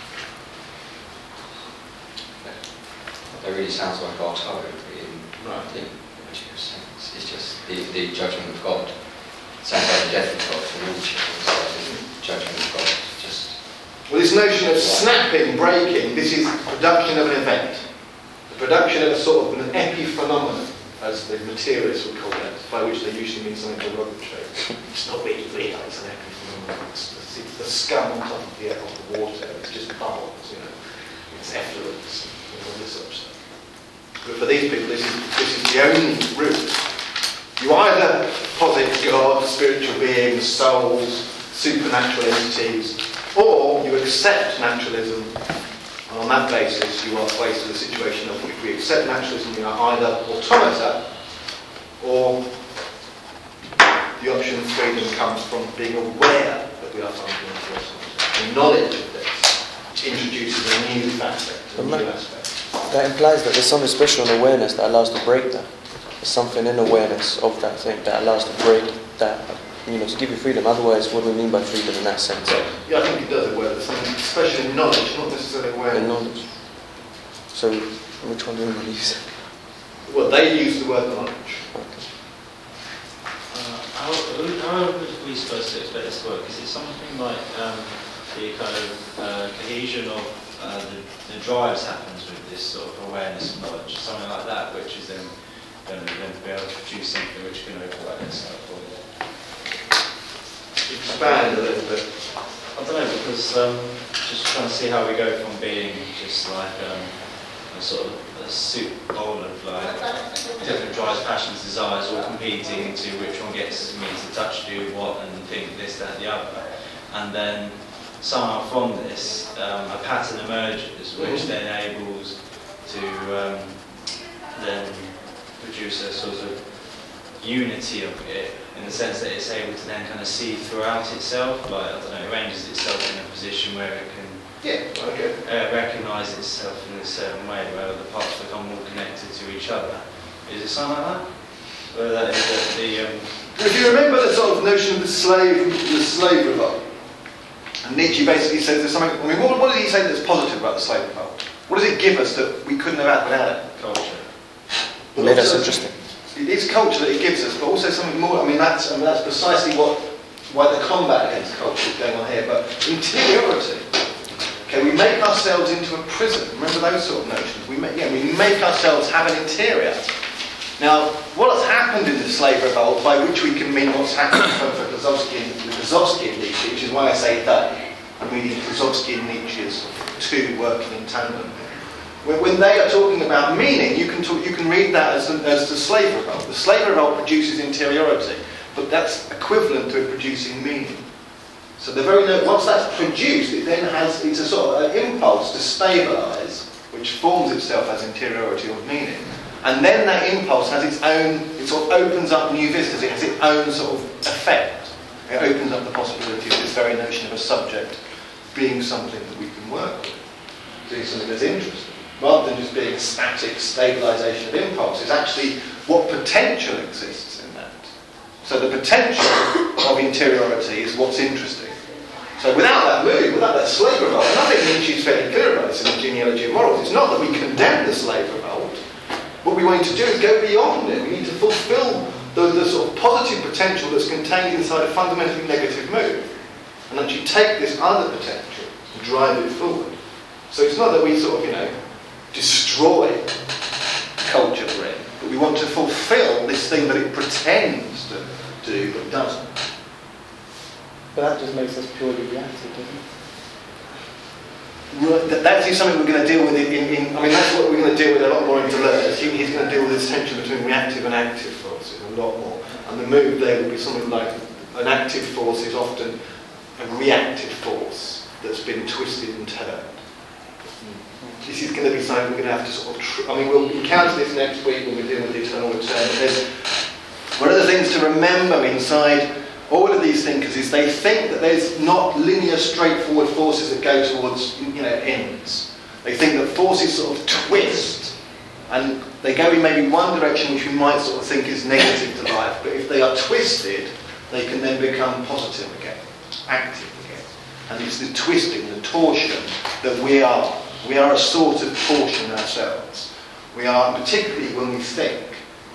That really sounds like our Torah in Right. material sense. It's just the judgment of God. It sounds like the death of God for Nietzsche. It's like the judgment of God. Just Well, this notion of snapping, breaking, this is the production of an event. The production of a sort of an epiphenomenon, as the materialists would call it, by which they usually mean something derogatory. It's not really real, it's an epiphenomenon. It's the scum on top of the water, it's just bubbles, it's effluence, all this sort of stuff. But for these people, this is the only route. You either posit God, spiritual beings, souls, supernatural entities, or you accept naturalism, and on that basis you are placed in a situation of, if we accept naturalism, we are either automata, or the option of freedom comes from being aware that we are fundamentally automata. The knowledge of this introduces a new facet, a new aspect. That implies that there's something special in awareness that allows to break that. There's something in awareness of that thing that allows to break that, to give you freedom. Otherwise, what do we mean by freedom in that sense? Yeah, I think it does aware. There's something special in knowledge, not necessarily awareness. In knowledge. So, which one do we use? Well, they use the word knowledge. How are we supposed to expect this to work? Is it something like the kind of cohesion of the drives happens with this sort of awareness and knowledge, something like that, which is then going to be able to produce something which can override itself? Expand a little bit. I don't know, because just trying to see how we go from being just like a sort of a soup bowl of like different drives, passions, desires all competing to which one gets me to touch, do what, and think this, that, the other. And then somehow from this, a pattern emerges which then enables to then produce a sort of unity of it, in the sense that it's able to then kind of see throughout itself, like, I don't know, it arranges itself in a position where it can recognise itself in a certain way, where the parts become more connected to each other. Is it something like that? Where that is If you remember the sort of notion of the slave revolt, and Nietzsche basically says there's something. I mean, what did he say that's positive about the slave revolt? What does it give us that we couldn't have had without it? culture. It made us interesting. It's culture that it gives us, but also something more. I mean, that's precisely why the combat against culture is going on here. But interiority. Okay, we make ourselves into a prison. Remember those sort of notions. We make ourselves have an interior. Now, what has happened in the slave revolt, by which we can mean what's happened for Klosowski and Nietzsche, which is why I say they. I'm reading Klosowski and Nietzsche as two working in tandem. When they are talking about meaning, you can read that as the slave revolt. The slave revolt produces interiority, but that's equivalent to it producing meaning. So once that's produced, it's a sort of an impulse to stabilise, which forms itself as interiority or meaning. And then that impulse has its own, it sort of opens up new vistas, it has its own sort of effect. It opens up the possibility of this very notion of a subject being something that we can work with, being something that's interesting. Rather than just being a static stabilisation of impulse, it's actually what potential exists in that. So the potential of interiority is what's interesting. So without that move, without that slave revolt, and I think Nietzsche is fairly clear about this in the Genealogy of Morals, it's not that we condemn the slave revolt. What we want to do is go beyond it. We need to fulfil the sort of positive potential that's contained inside a fundamentally negative move, and actually take this other potential and drive it forward. So it's not that we sort of, destroy culture for it, but we want to fulfil this thing that it pretends to do but doesn't. But that just makes us purely reactive, doesn't it? That's something we're going to deal with that's what we're going to deal with a lot more in Deleuze. He's going to deal with this tension between reactive and active forces a lot more. And the move there will be something like an active force is often a reactive force that's been twisted and turned. This is going to be something we're going to have to sort of... we'll encounter this next week when we're dealing with the eternal return. One of the things to remember inside all of these thinkers is they think that there's not linear, straightforward forces that go towards, ends. They think that forces sort of twist, and they go in maybe one direction which we might sort of think is negative to life, but if they are twisted, they can then become positive again, active again. And it's the twisting, the torsion that we are. We are a sort of torsion ourselves. We are, particularly when we think.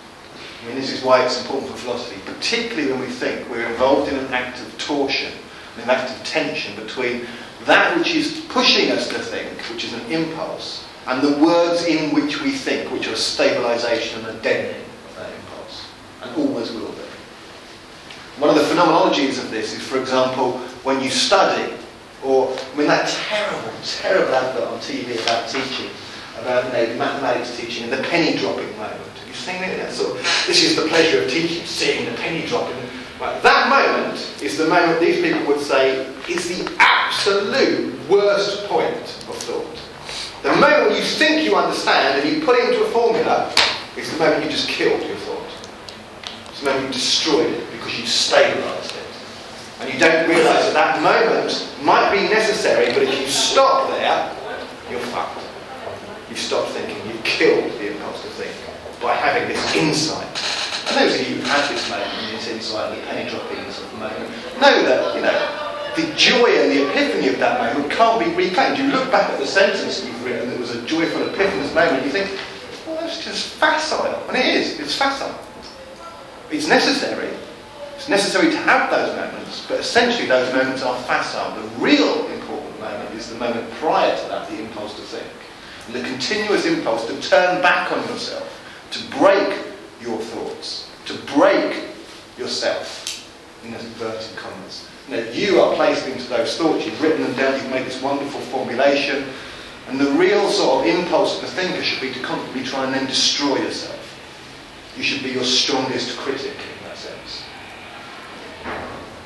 This is why it's important for philosophy. Particularly when we think, we're involved in an act of torsion, an act of tension between that which is pushing us to think, which is an impulse, and the words in which we think, which are a stabilisation and a deadening of that impulse, and always will be. One of the phenomenologies of this is, for example, when you study, or that terrible, terrible advert on TV about teaching, about mathematics teaching and the penny dropping moment. Have you seen it? This is the pleasure of teaching, seeing the penny dropping. Right, that moment is the moment these people would say is the absolute worst point of thought. The moment you think you understand and you put it into a formula is the moment you just killed your thought. It's the moment you destroyed it because you stabilised it. And you don't realise that that moment might be necessary, but if you stop there, you're fucked. You've stopped thinking, you've killed the impulse to think by having this insight. And those of you who've had this moment, this insight, the penny dropping sort of moment, know that, the joy and the epiphany of that moment can't be reclaimed. You look back at the sentence you've written that was a joyful epiphanous moment, you think, well, that's just facile. And it is, it's facile. It's necessary. It's necessary to have those moments, but essentially those moments are facile. The real important moment is the moment prior to that, the impulse to think. And the continuous impulse to turn back on yourself, to break your thoughts, to break yourself, in inverted commas. You are placed into those thoughts, you've written them down, you've made this wonderful formulation, and the real sort of impulse of the thinker should be to constantly try and then destroy yourself. You should be your strongest critic in that sense.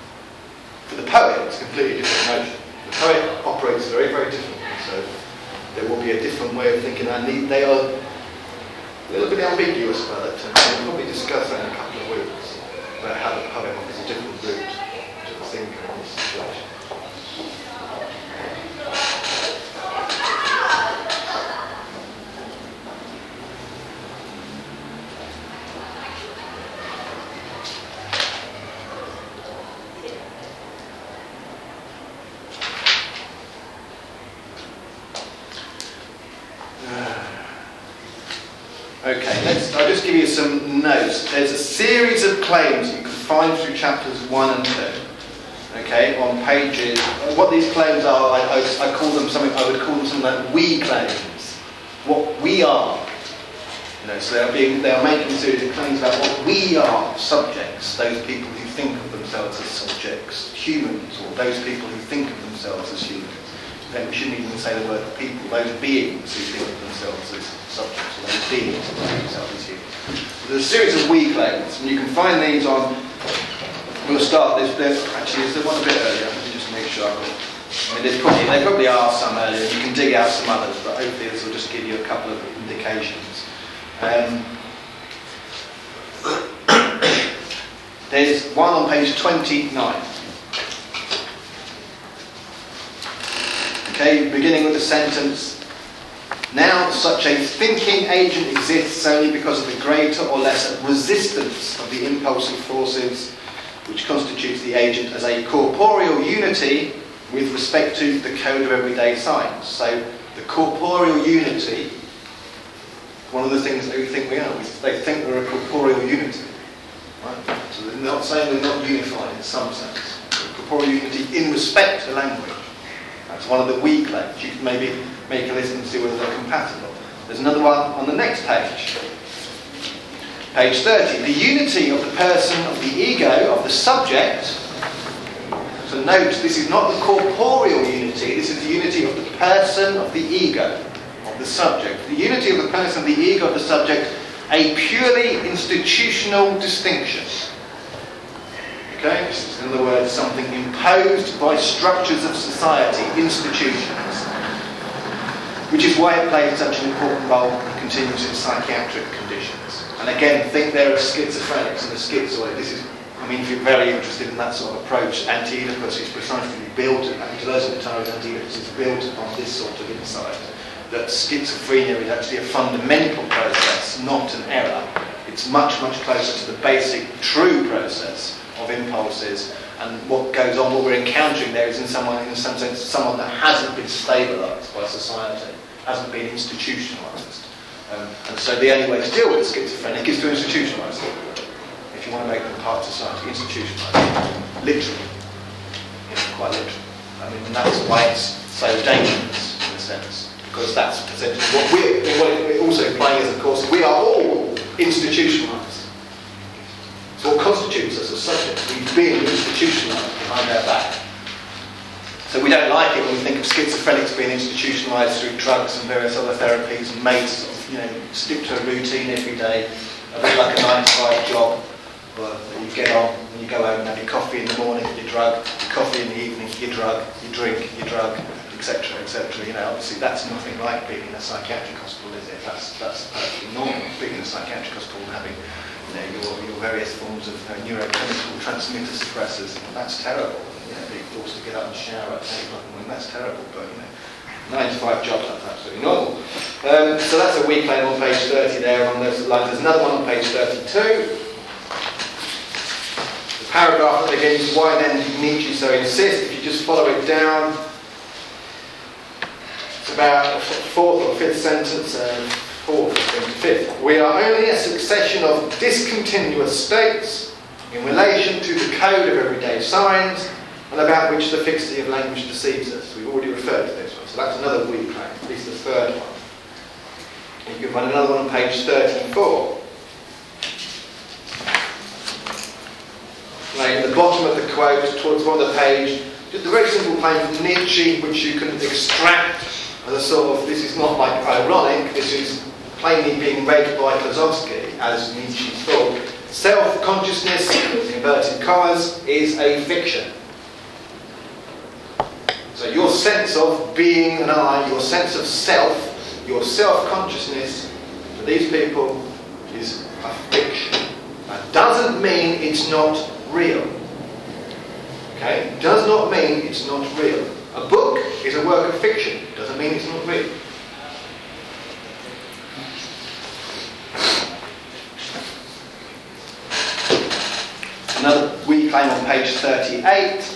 For the poet, it's a completely different notion. The poet operates very, very differently. So there will be a different way of thinking. They are a little bit ambiguous about that term. We'll probably discuss that in a couple of weeks, about how the poem offers a different route to the thinker in this situation. Okay, I'll just give you some notes. There's a series of claims you can find through chapters 1 and 2. Okay, on pages. What these claims are, I call them something. I would call them something like we claims. What we are. You know, so they are making a series of claims about what we are, subjects, those people who think of themselves as subjects, humans, or those people who think of themselves as humans. We shouldn't even say the word people, those beings who think of themselves as subjects, or those beings who think of themselves as humans. There's a series of we claims, and you can find these on, we'll start this, actually is there one a bit earlier? Let me just make sure I've got, I mean there probably are some earlier, you can dig out some others, but hopefully this will just give you a couple of indications. There's one on page 29. Okay, beginning with the sentence, now such a thinking agent exists only because of the greater or lesser resistance of the impulsive forces which constitutes the agent as a corporeal unity with respect to the code of everyday signs. So the corporeal unity, one of the things that we think we are, they think we're a corporeal unity. Right? So they're not saying we're not unified in some sense. Corporeal unity in respect to language. That's one of the we claims. You can maybe make a list and see whether they're compatible. There's another one on the next page. Page 30. The unity of the person, of the ego, of the subject. So note, this is not the corporeal unity, this is the unity of the person, of the ego, of the subject. The unity of the person, of the ego, of the subject, a purely institutional distinction. Okay, this is, in other words, something imposed by structures of society, institutions, which is why it plays such an important role and continues in psychiatric conditions. And again, think there of schizophrenics and the schizoid. This is, I mean, if you're very interested in that sort of approach, Anti-Oedipus is precisely built, Ankylosis Guittaris Anti-Oedipus is built upon this sort of insight, that schizophrenia is actually a fundamental process, not an error. It's much, much closer to the basic, true process of impulses, and what goes on, what we're encountering there is in some sense, someone that hasn't been stabilised by society, hasn't been institutionalised. And so the only way to deal with a schizophrenic is to institutionalise them. If you want to make them part of society, institutionalise them. Literally. You know, quite literally. I mean, and that's why it's so dangerous, in a sense. Because that's essentially what we're also implying is, of course, we are all institutionalised. So what constitutes us as subjects? We've been institutionalised behind our back. So we don't like it when we think of schizophrenics being institutionalised through drugs and various other therapies and made to sort of, you know, stick to a routine every day, a bit like a 9-to-5 job, that you get on and you go home and have your coffee in the morning, your drug, your coffee in the evening, your drug, you drink, your drug, etc., etc. You know, obviously that's nothing like being in a psychiatric hospital, is it? That's perfectly normal. Being in a psychiatric hospital and having, you know, your various forms of neurochemical transmitter suppressors. That's terrible. You know, being forced to get up and shower at 8 o'clock in the morning. That's terrible. But you know, 9-to-5 jobs, that's absolutely normal. So that's a we claim on page 30 there on those lines. There's another one on page 32. The paragraph that begins, why then did Nietzsche so insist? If you just follow it down, it's about the 4th or 5th sentence, 4th or 5th. We are only a succession of discontinuous states in relation to the code of everyday signs and about which the fixity of language deceives us. We've already referred to this one, so that's another we claim. This is the third one. And you can find another one on page 34. Right, at the bottom of the quote, towards the bottom of the page, just a very simple claim from Nietzsche, which you can extract as a sort of, this is not like ironic, this is plainly being read by Klosowski as Nietzsche thought. Self-consciousness, inverted commas, is a fiction. So your sense of being an I, your sense of self, your self-consciousness, for these people is a fiction. That doesn't mean it's not real. Okay? Does not mean it's not real. A book is a work of fiction. Doesn't mean it's not real. Another weak claim on page 38.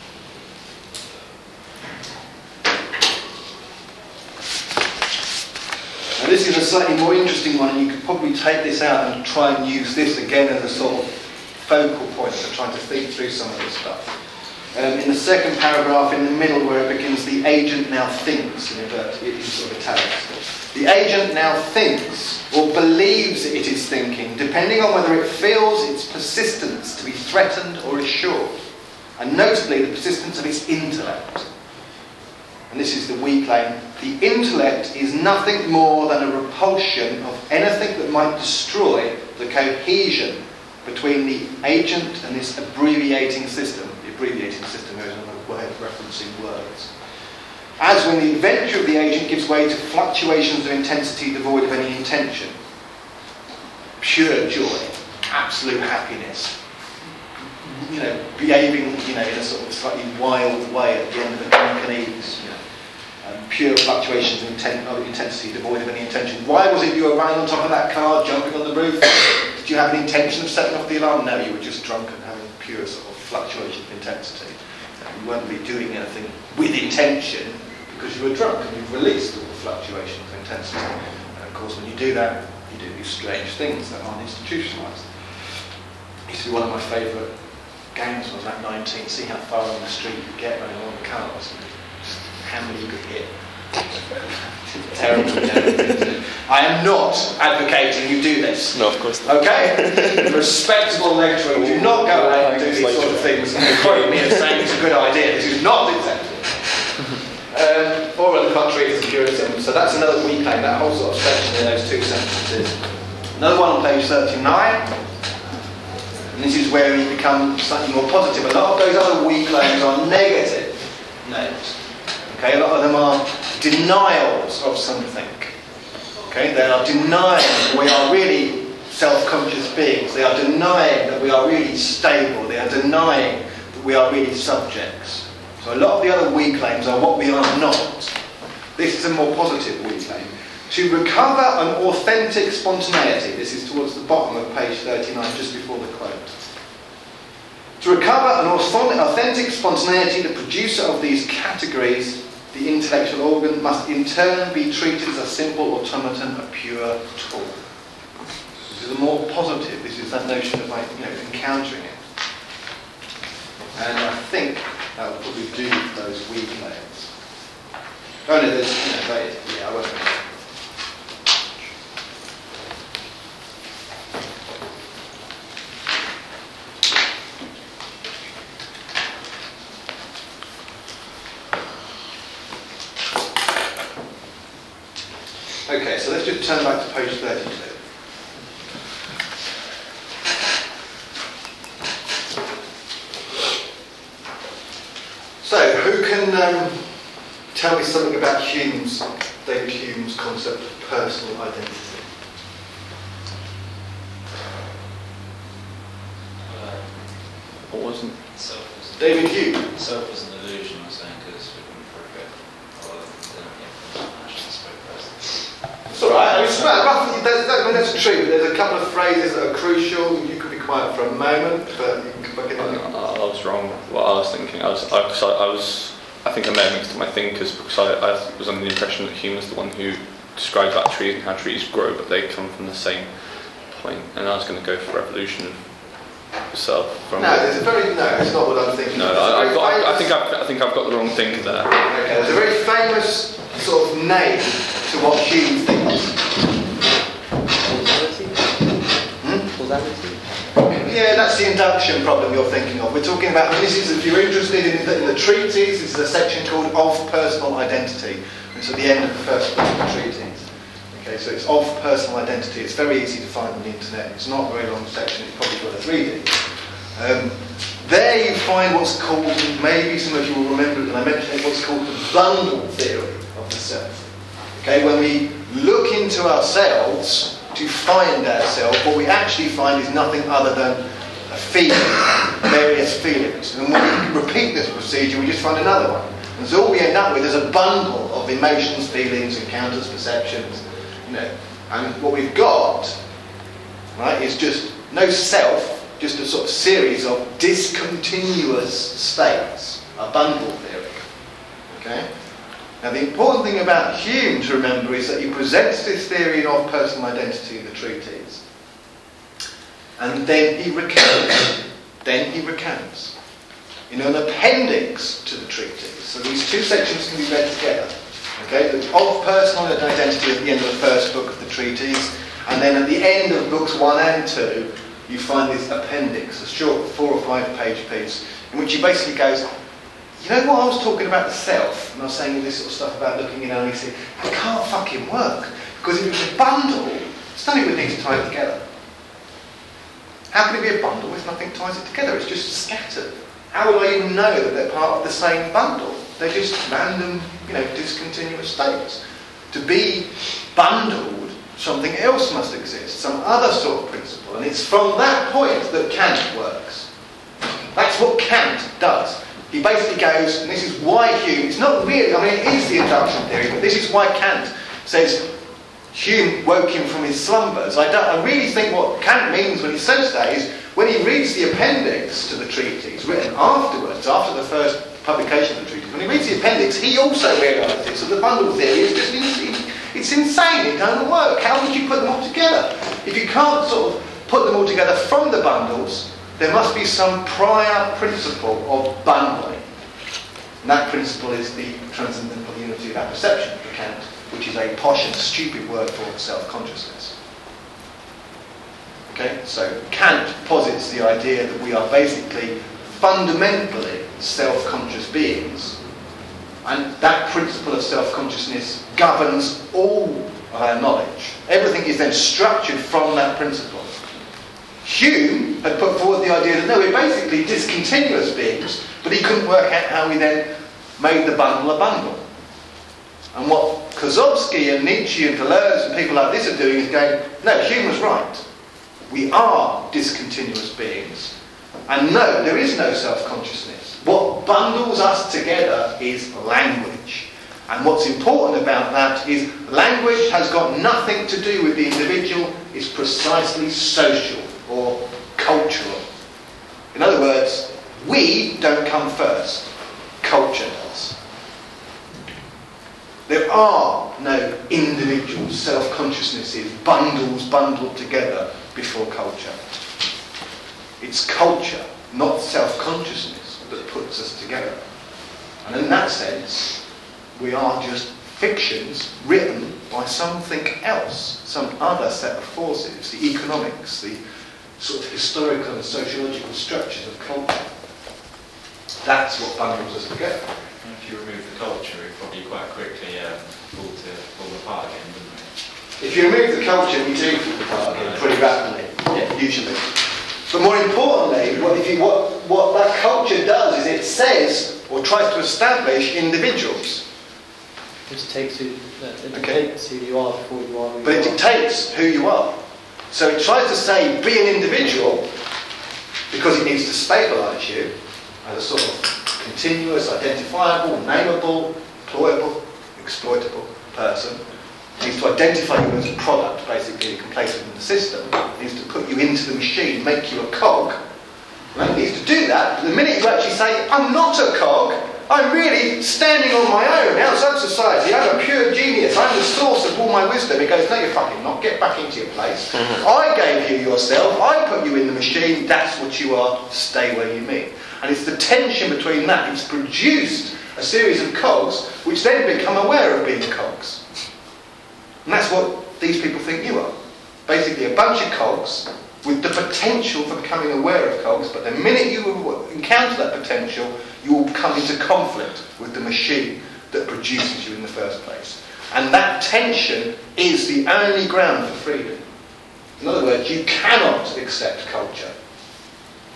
Now this is a slightly more interesting one, and you could probably take this out and try and use this again as a sort of focal point for trying to think through some of this stuff. In the second paragraph in the middle where it begins, the agent now thinks, in sort of italics. The agent now thinks, or believes it is thinking, depending on whether it feels its persistence to be threatened or assured, and notably the persistence of its intellect. And this is the weak claim. The intellect is nothing more than a repulsion of anything that might destroy the cohesion between the agent and this abbreviating system. The abbreviating system is another way of referencing words. As when the adventure of the agent gives way to fluctuations of intensity devoid of any intention. Pure joy, absolute happiness. Behaving, in a sort of slightly wild way at the end of a drunken evening. Pure fluctuations of intensity devoid of any intention. Why was it you were running on top of that car, jumping on the roof? Did you have an intention of setting off the alarm? No, you were just drunk and having pure sort of fluctuation of intensity. You weren't really doing anything with intention because you were drunk and you've released all the fluctuation of intensity. And of course, when you do that, you do these strange things that aren't institutionalised. It used to be one of my favourite games when I was about 19. See how far on the street you get running on the cars. How many you could hit. Terrible. I am not advocating you do this. No, of course not. Okay? A respectable lecturer would not go out and do these sort of things and quote me as saying it's a good idea. This is not acceptable. Or on the contrary, it's a Puritan. So that's another weak claim, that whole sort of section in those two sentences. Another one on page 39. And this is where we become slightly more positive. A lot of those other weak claims are negative names. Okay, a lot of them are denials of something. Okay, they are denying that we are really self-conscious beings. They are denying that we are really stable. They are denying that we are really subjects. So a lot of the other weak claims are what we are not. This is a more positive weak claim. To recover an authentic spontaneity. This is towards the bottom of page 39, just before the quote. To recover an authentic spontaneity, the producer of these categories, the intellectual organ, must in turn be treated as a simple automaton, a pure tool. This is a more positive. This is that notion of encountering it. And I think that will probably do those weak claims. Oh no, there's I won't. Okay, so let's just turn back to page 32. So, who can tell me something about David Hume's concept of personal identity? What wasn't? David Hume. Self was an illusion, I was saying, because we couldn't prove it. It's alright, roughly, that's true. There's a couple of phrases that are crucial. You could be quiet for a moment, but you can fucking... I was wrong. What I was thinking, I think I may have mixed up my thinkers because I was under the impression that Hume was the one who described about trees and how trees grow, but they come from the same point. And I was going to go for evolution of self. No, it's not what I'm thinking. No, I think I've got the wrong thinker there. Okay, there's a very famous sort of name to what Hume thinks. Causality? Yeah, that's the induction problem you're thinking of. We're talking about, this is, if you're interested in the treatise, this is a section called Of Personal Identity. It's at the end of the first book of the treatise. Okay, so it's Of Personal Identity. It's very easy to find on the internet. It's not a very long section, it's probably worth reading. There you find what's called, maybe some of you will remember that I mentioned it, what's called the bundle theory of the self. Okay, when we look into ourselves to find ourselves, what we actually find is nothing other than a feeling, various feelings. And when we repeat this procedure, we just find another one. And so all we end up with is a bundle of emotions, feelings, encounters, perceptions, And what we've got, right, is just no self, just a sort of series of discontinuous states, a bundle theory. Okay? Now the important thing about Hume to remember is that he presents this theory of personal identity in the treatise. And then he recants. In an appendix to the treatise. So these two sections can be read together. Okay? Of personal identity at the end of the first book of the treatise, and then at the end of books 1 and 2, you find this appendix, a short 4 or 5 page piece, in which he basically goes, you know what I was talking about the self, and I was saying all this sort of stuff about looking in, and he said, it can't fucking work, because if it's a bundle, it's nothing we need to tie it together. How can it be a bundle if nothing ties it together? It's just scattered. How would I even know that they're part of the same bundle? They're just random, discontinuous states. To be bundled, something else must exist, some other sort of principle, and it's from that point that Kant works. That's what Kant does. He basically goes, and this is why Hume, it's not really, it is the induction theory, but this is why Kant says Hume woke him from his slumbers. I really think what Kant means when he says that is when he reads the appendix to the treatise, written afterwards, after the first publication of the treatise, when he reads the appendix, he also realises that the bundle theory is just it's insane, it doesn't work. How would you put them all together? If you can't sort of put them all together from the bundles, there must be some prior principle of bundling. And that principle is the transcendental unity of apperception for Kant, which is a posh and stupid word for self-consciousness. Okay, so Kant posits the idea that we are basically fundamentally self-conscious beings, and that principle of self-consciousness governs all of our knowledge. Everything is then structured from that principle. Hume had put forward the idea that no, we're basically discontinuous beings, but he couldn't work out how we then made the bundle a bundle. And what Kozlowski and Nietzsche and Deleuze and people like this are doing is going, no, Hume was right. We are discontinuous beings. And no, there is no self-consciousness. What bundles us together is language. And what's important about that is language has got nothing to do with the individual, it's precisely social or cultural. In other words, we don't come first, culture does. There are no individual self-consciousnesses, bundles bundled together before culture. It's culture, not self-consciousness, that puts us together. And in that sense, we are just fictions written by something else, some other set of forces, the economics, the sort of historical and sociological structures of culture. That's what bundles us together. If you remove the culture, it probably quite quickly fall apart again, wouldn't it? If you remove the culture, we do fall apart again pretty rapidly, usually. But more importantly, what that culture does is it says, or tries to establish, individuals. It dictates who you are before you are. But it dictates who you are. So it tries to say, be an individual, because it needs to stabilise you as a sort of continuous, identifiable, nameable, employable, exploitable person. It needs to identify you as a product, basically, you can place within the system. It needs to put you into the machine, make you a cog. Right? It needs to do that. But the minute you actually say, I'm not a cog, I'm really standing on my own outside society, I'm a pure genius, I'm the source of all my wisdom. He goes, no, you're fucking not, get back into your place. I gave you yourself, I put you in the machine, that's what you are, stay where you mean. And it's the tension between that, it's produced a series of cogs, which then become aware of being cogs. And that's what these people think you are. Basically a bunch of cogs with the potential for becoming aware of cogs, but the minute you encounter that potential, you will come into conflict with the machine that produces you in the first place. And that tension is the only ground for freedom. In other words, you cannot accept culture.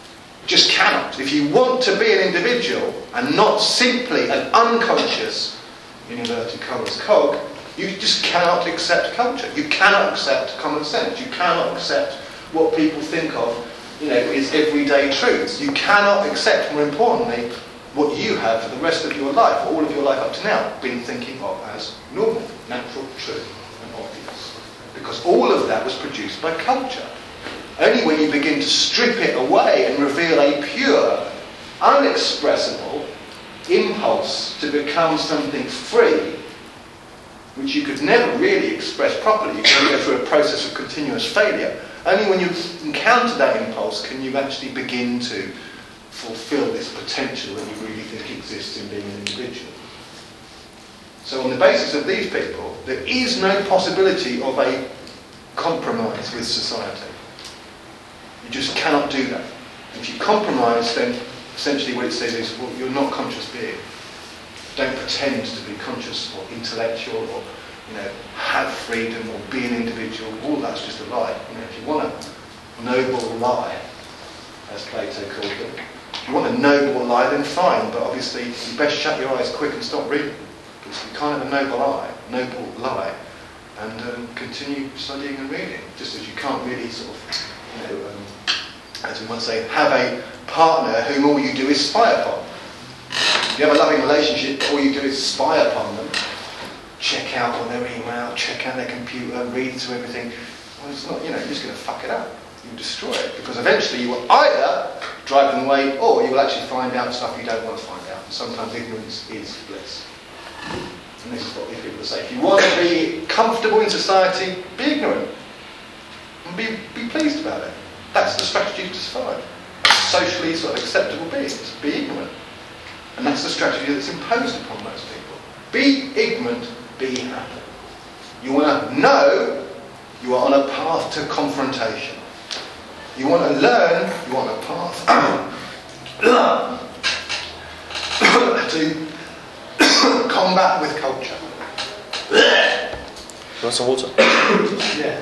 Just cannot. If you want to be an individual and not simply an unconscious, in inverted commas, cog, you just cannot accept culture. You cannot accept common sense. You cannot accept what people think of, is everyday truths. You cannot accept, more importantly, what you have for the rest of your life, all of your life up to now, been thinking of as normal, natural, true, and obvious. Because all of that was produced by culture. Only when you begin to strip it away and reveal a pure, unexpressible impulse to become something free, which you could never really express properly, you can go through a process of continuous failure. Only when you encounter that impulse can you actually begin to fulfill this potential that you really think exists in being an individual. So on the basis of these people, there is no possibility of a compromise with society. You just cannot do that. If you compromise, then essentially what it says is, well, you're not conscious being. Don't pretend to be conscious or intellectual or, have freedom or be an individual. All that's just a lie. If you want a noble lie, as Plato called it, if you want a noble lie, then fine. But obviously, you best shut your eyes quick and stop reading, because you can't have a noble lie, and continue studying and reading. Just as you can't really sort of, as we might say, have a partner whom all you do is spy upon. If you have a loving relationship, all you do is spy upon them, check out on their email, check out their computer, read through everything. Well, it's not, you're just going to fuck it up. You'll destroy it, because eventually you will either drive them away, or you will actually find out stuff you don't want to find out. And sometimes ignorance is bliss. And this is what these people say. If you want to be comfortable in society, be ignorant. And be pleased about it. That's the strategy to survive. Socially sort of acceptable beings. Be ignorant. And that's the strategy that's imposed upon most people. Be ignorant, be happy. You want to know, you are on a path to confrontation. You want to learn, you are on a path to combat with culture. You want some water? Yeah.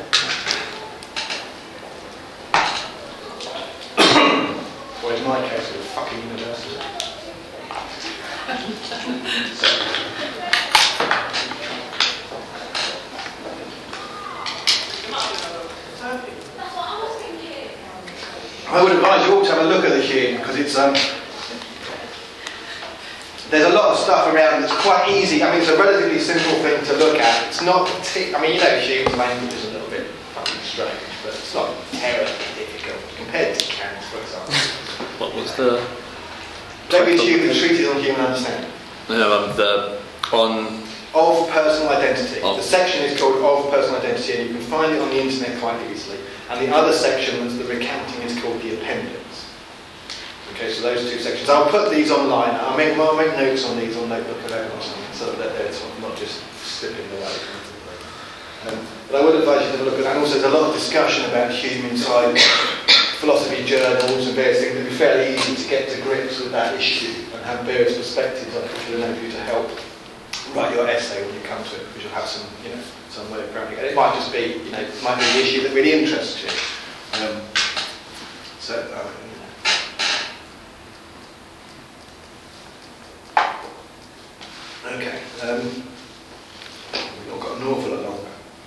Well, in my case, it was fucking university. I would advise you all to have a look at the Hume, because it's there's a lot of stuff around that's quite easy. I mean, it's a relatively simple thing to look at. It's not Hume's language is a little bit fucking strange, but it's not terribly difficult compared to Kant, for example. What was the... David Hume, the Treatise on Human Understanding. No, Of personal identity. Of. The section is called Of Personal Identity, and you can find it on the internet quite easily. And the other section, that's the recounting, is called the Appendix. Okay, so those two sections. I'll put these online. I'll make notes on these on Notebook 11 or something, so that they're sort of not just slipping away. But I would advise you to have a look at that. And also there's a lot of discussion about Hume inside philosophy journals and various things. It would be fairly easy to get to grips with that issue and have various perspectives. I could enable you to help write your essay when you come to it, because you'll have some, some way of grabbing it. It might just be, it might be the issue that really interests you. Okay. We've not got an awful lot longer.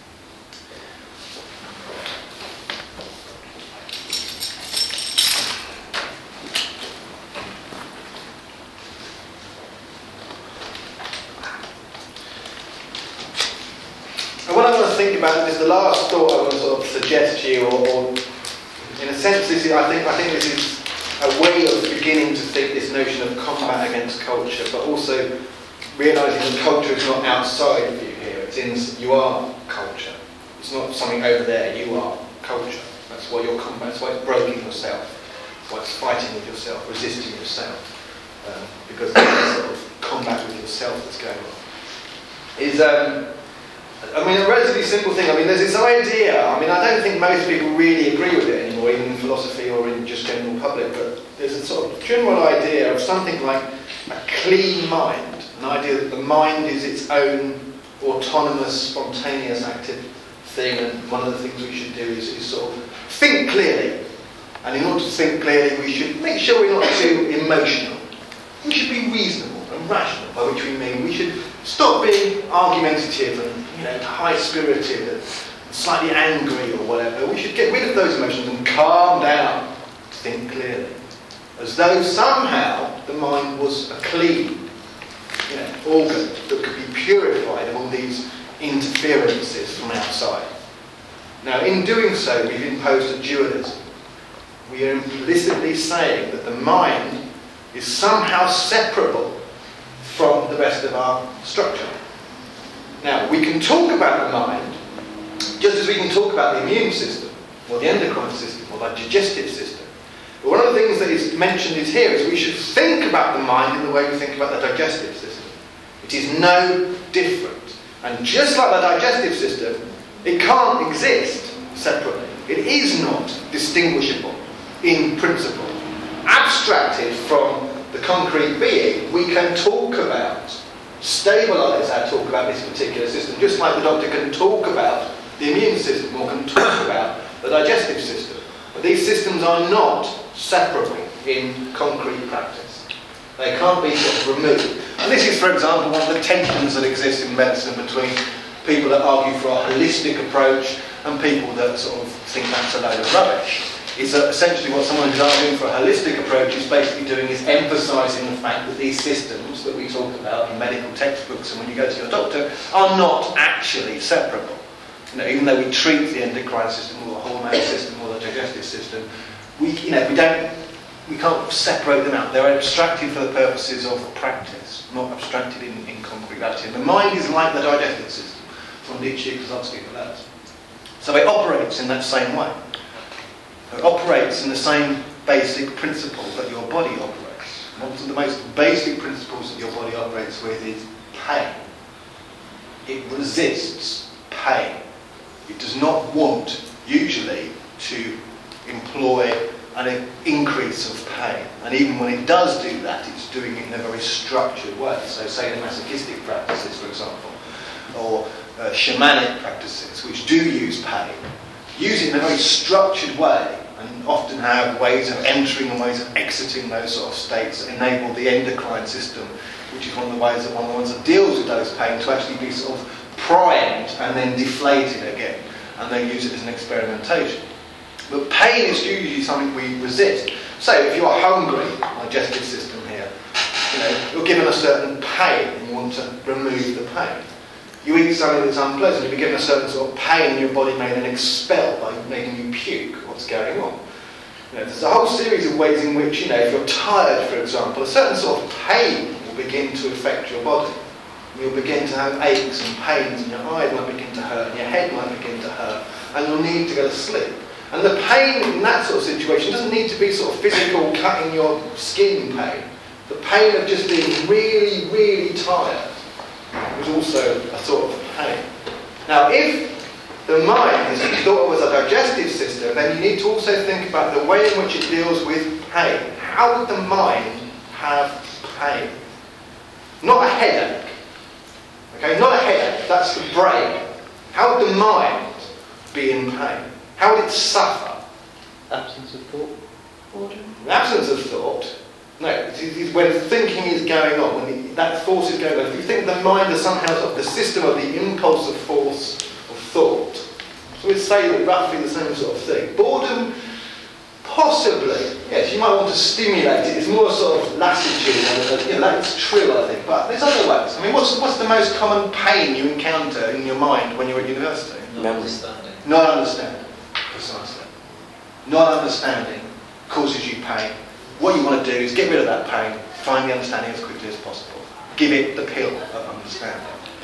And what I want to think about is the last thought I want to sort of suggest to you, or in a sense, I think this is a way of beginning to think this notion of combat against culture, but also realising that culture is not outside of you here. You are culture. It's not something over there. You are culture. That's why you're combat. That's why it's breaking yourself. That's why it's fighting with yourself, resisting yourself, because there's a sort of combat with yourself that's going on. A relatively simple thing. There's this idea. I don't think most people really agree with it anymore, even in philosophy or in just general public. But there's a sort of general idea of something like a clean mind. An idea that the mind is its own autonomous, spontaneous, active thing, and one of the things we should do is sort of think clearly And in order to think clearly, we should make sure we're not too emotional. We should be reasonable and rational, by which we mean we should stop being argumentative and high-spirited and slightly angry or whatever. We should get rid of those emotions and calm down, think clearly, as though somehow the mind was a clean organ that could be purified of all these interferences from outside. Now, in doing so, we've imposed a dualism. We are implicitly saying that the mind is somehow separable from the rest of our structure. Now, we can talk about the mind just as we can talk about the immune system, or the endocrine system, or the digestive system. But one of the things that is mentioned here is we should think about the mind in the way we think about the digestive system. It is no different. And just like the digestive system, it can't exist separately. It is not distinguishable in principle. Abstracted from the concrete being, we can talk about, stabilise our talk about this particular system, just like the doctor can talk about the immune system or can talk about the digestive system. But these systems are not separable in concrete practice. They can't be sort of removed. And this is, for example, one of the tensions that exist in medicine between people that argue for a holistic approach and people that sort of think that's a load of rubbish. Is that essentially what someone who's arguing for a holistic approach is basically doing is emphasising the fact that these systems that we talk about in medical textbooks and when you go to your doctor are not actually separable. Even though we treat the endocrine system or the hormone system or the digestive system, we can't separate them out. They're abstracted for the purposes of practice, not abstracted in concrete reality. And the mind is like the digestive system, from Nietzsche, Kozlovsky, and others. So it operates in that same way. It operates in the same basic principle that your body operates. One of the most basic principles that your body operates with is pain. It resists pain. It does not want, usually, to employ an increase of pain. And even when it does do that, it's doing it in a very structured way. So say the masochistic practices, for example, or shamanic practices, which do use pain, use it in a very structured way and often have ways of entering and ways of exiting those sort of states that enable the endocrine system, which is one of the ones that deals with those pain, to actually be sort of primed and then deflated again, and they use it as an experimentation. But pain is usually something we resist. So if you are hungry, digestive system here, you're given a certain pain and you want to remove the pain. You eat something that's unpleasant, you'll be given a certain sort of pain and your body may then expel by making you puke what's going on. There's a whole series of ways in which, if you're tired, for example, a certain sort of pain will begin to affect your body. You'll begin to have aches and pains, and your eye might begin to hurt, and your head might begin to hurt, and you'll need to go to sleep. And the pain in that sort of situation doesn't need to be sort of physical, cutting your skin pain. The pain of just being really, really tired is also a sort of pain. Now, if the mind is thought of as a digestive system, then you need to also think about the way in which it deals with pain. How would the mind have pain? Not a headache. Okay, not a headache, that's the brain. How would the mind be in pain? How would it suffer? Absence of thought. Boredom. Absence of thought. No, it's when thinking is going on, when that force is going on. If you think the mind is somehow the system of the impulsive force of thought, so we'd say that roughly the same sort of thing. Boredom, possibly, yes, you might want to stimulate it. It's more sort of lassitude, that's true, I think. But there's other ways. I mean, what's the most common pain you encounter in your mind when you're at university? Not understanding. Not understanding, precisely. Not understanding causes you pain. What you want to do is get rid of that pain, find the understanding as quickly as possible. Give it the pill of understanding.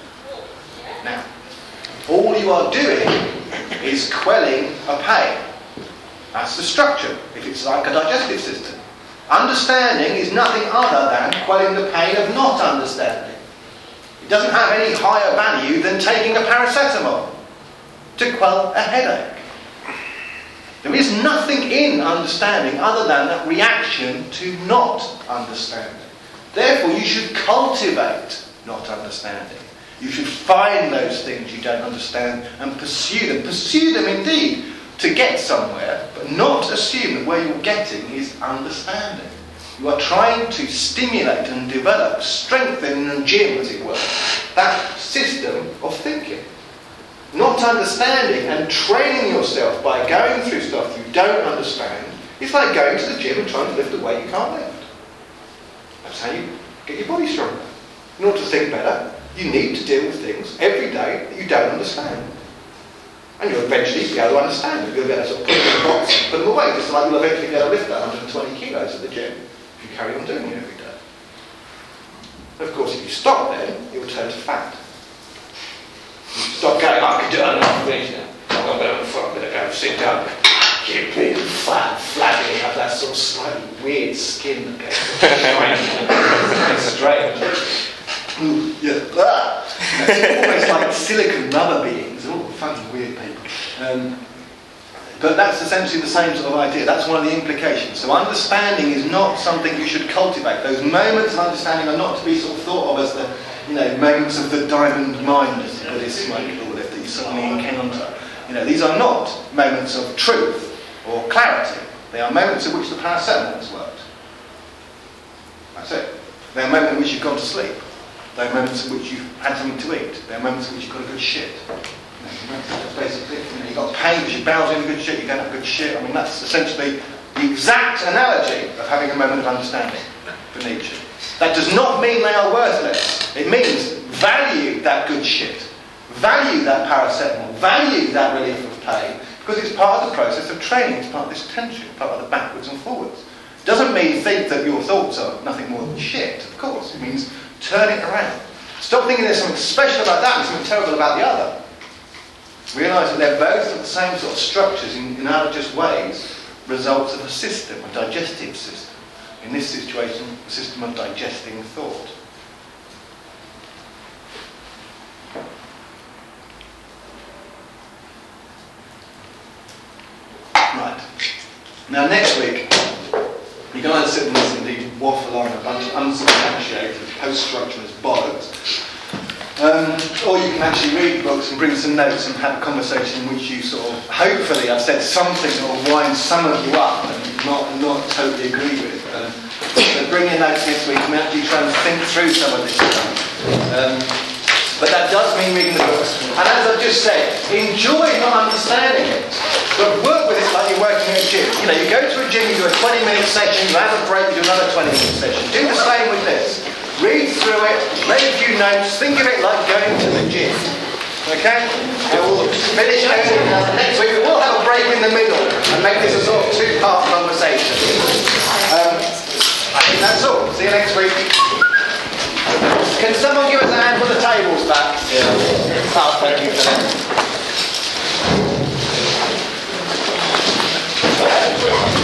Now, all you are doing is quelling a pain. That's the structure, if it's like a digestive system. Understanding is nothing other than quelling the pain of not understanding. It doesn't have any higher value than taking a paracetamol to quell a headache. There is nothing in understanding other than that reaction to not understanding. Therefore, you should cultivate not understanding. You should find those things you don't understand and pursue them. Pursue them indeed to get somewhere, but not assume that where you're getting is understanding. You are trying to stimulate and develop, strengthen and gym, as it were, that system of thinking. Not understanding and training yourself by going through stuff you don't understand is like going to the gym and trying to lift a weight you can't lift. That's how you get your body stronger. In order to think better, you need to deal with things every day that you don't understand. And you'll eventually be able to understand them. You'll be able to sort of put them in a box and put them away, just like you'll eventually be able to lift that 120 kilos at the gym if you carry on doing it every day. Of course, if you stop then, it will turn to fat. If you stop going, I can do it enough, really. I'm going to go sit down. Keep me fat, flabby, have that sort of slightly weird skin that goes strange. Ooh, yeah. It's almost like silicon rubber beings, all funny, weird people. But that's essentially the same sort of idea. That's one of the implications. So understanding is not something you should cultivate. Those moments of understanding are not to be sort of thought of as the, moments of the diamond mind, as the Buddhists might call it, that you suddenly encounter. These are not moments of truth or clarity. They are moments in which the paracetamol has worked. That's it. They are moments in which you've gone to sleep. They are moments in which you've had something to eat. They are moments in which you've got a good shit. That's basically, you've got pain because your bowel's in a good shit, you don't have good shit. That's essentially the exact analogy of having a moment of understanding for Nietzsche. That does not mean they are worthless. It means value that good shit. Value that paracetamol. Value that relief of pain. Because it's part of the process of training. It's part of this tension, part of the backwards and forwards. It doesn't mean think that your thoughts are nothing more than shit, of course. It means turn it around. Stop thinking there's something special about that and something terrible about the other. Realise that they're both the same sort of structures in analogous ways, results of a system, a digestive system. In this situation, a system of digesting thought. Right. Now next week, you can either sit and listen to waffle on a bunch of unsubstantiated post-structuralist bollocks, or you can actually read books and bring some notes and have a conversation in which you sort of, hopefully I've said something that will wind some of you up and not totally agree with. So bring your notes next week and actually try and think through some of this stuff. But that does mean reading the books. And as I've just said, enjoy not understanding it. But work with it like you're working at a gym. You go to a gym, you do a 20-minute session, you have a break, you do another 20-minute session. Do the same with this. Read through it, make a few notes, think of it like going to the gym. Okay? We'll finish next week. We'll have a break in the middle and make this a sort of two-part conversation. I think that's all. See you next week. Can someone give us a hand for the tables back? Yeah. Oh, thank you for that.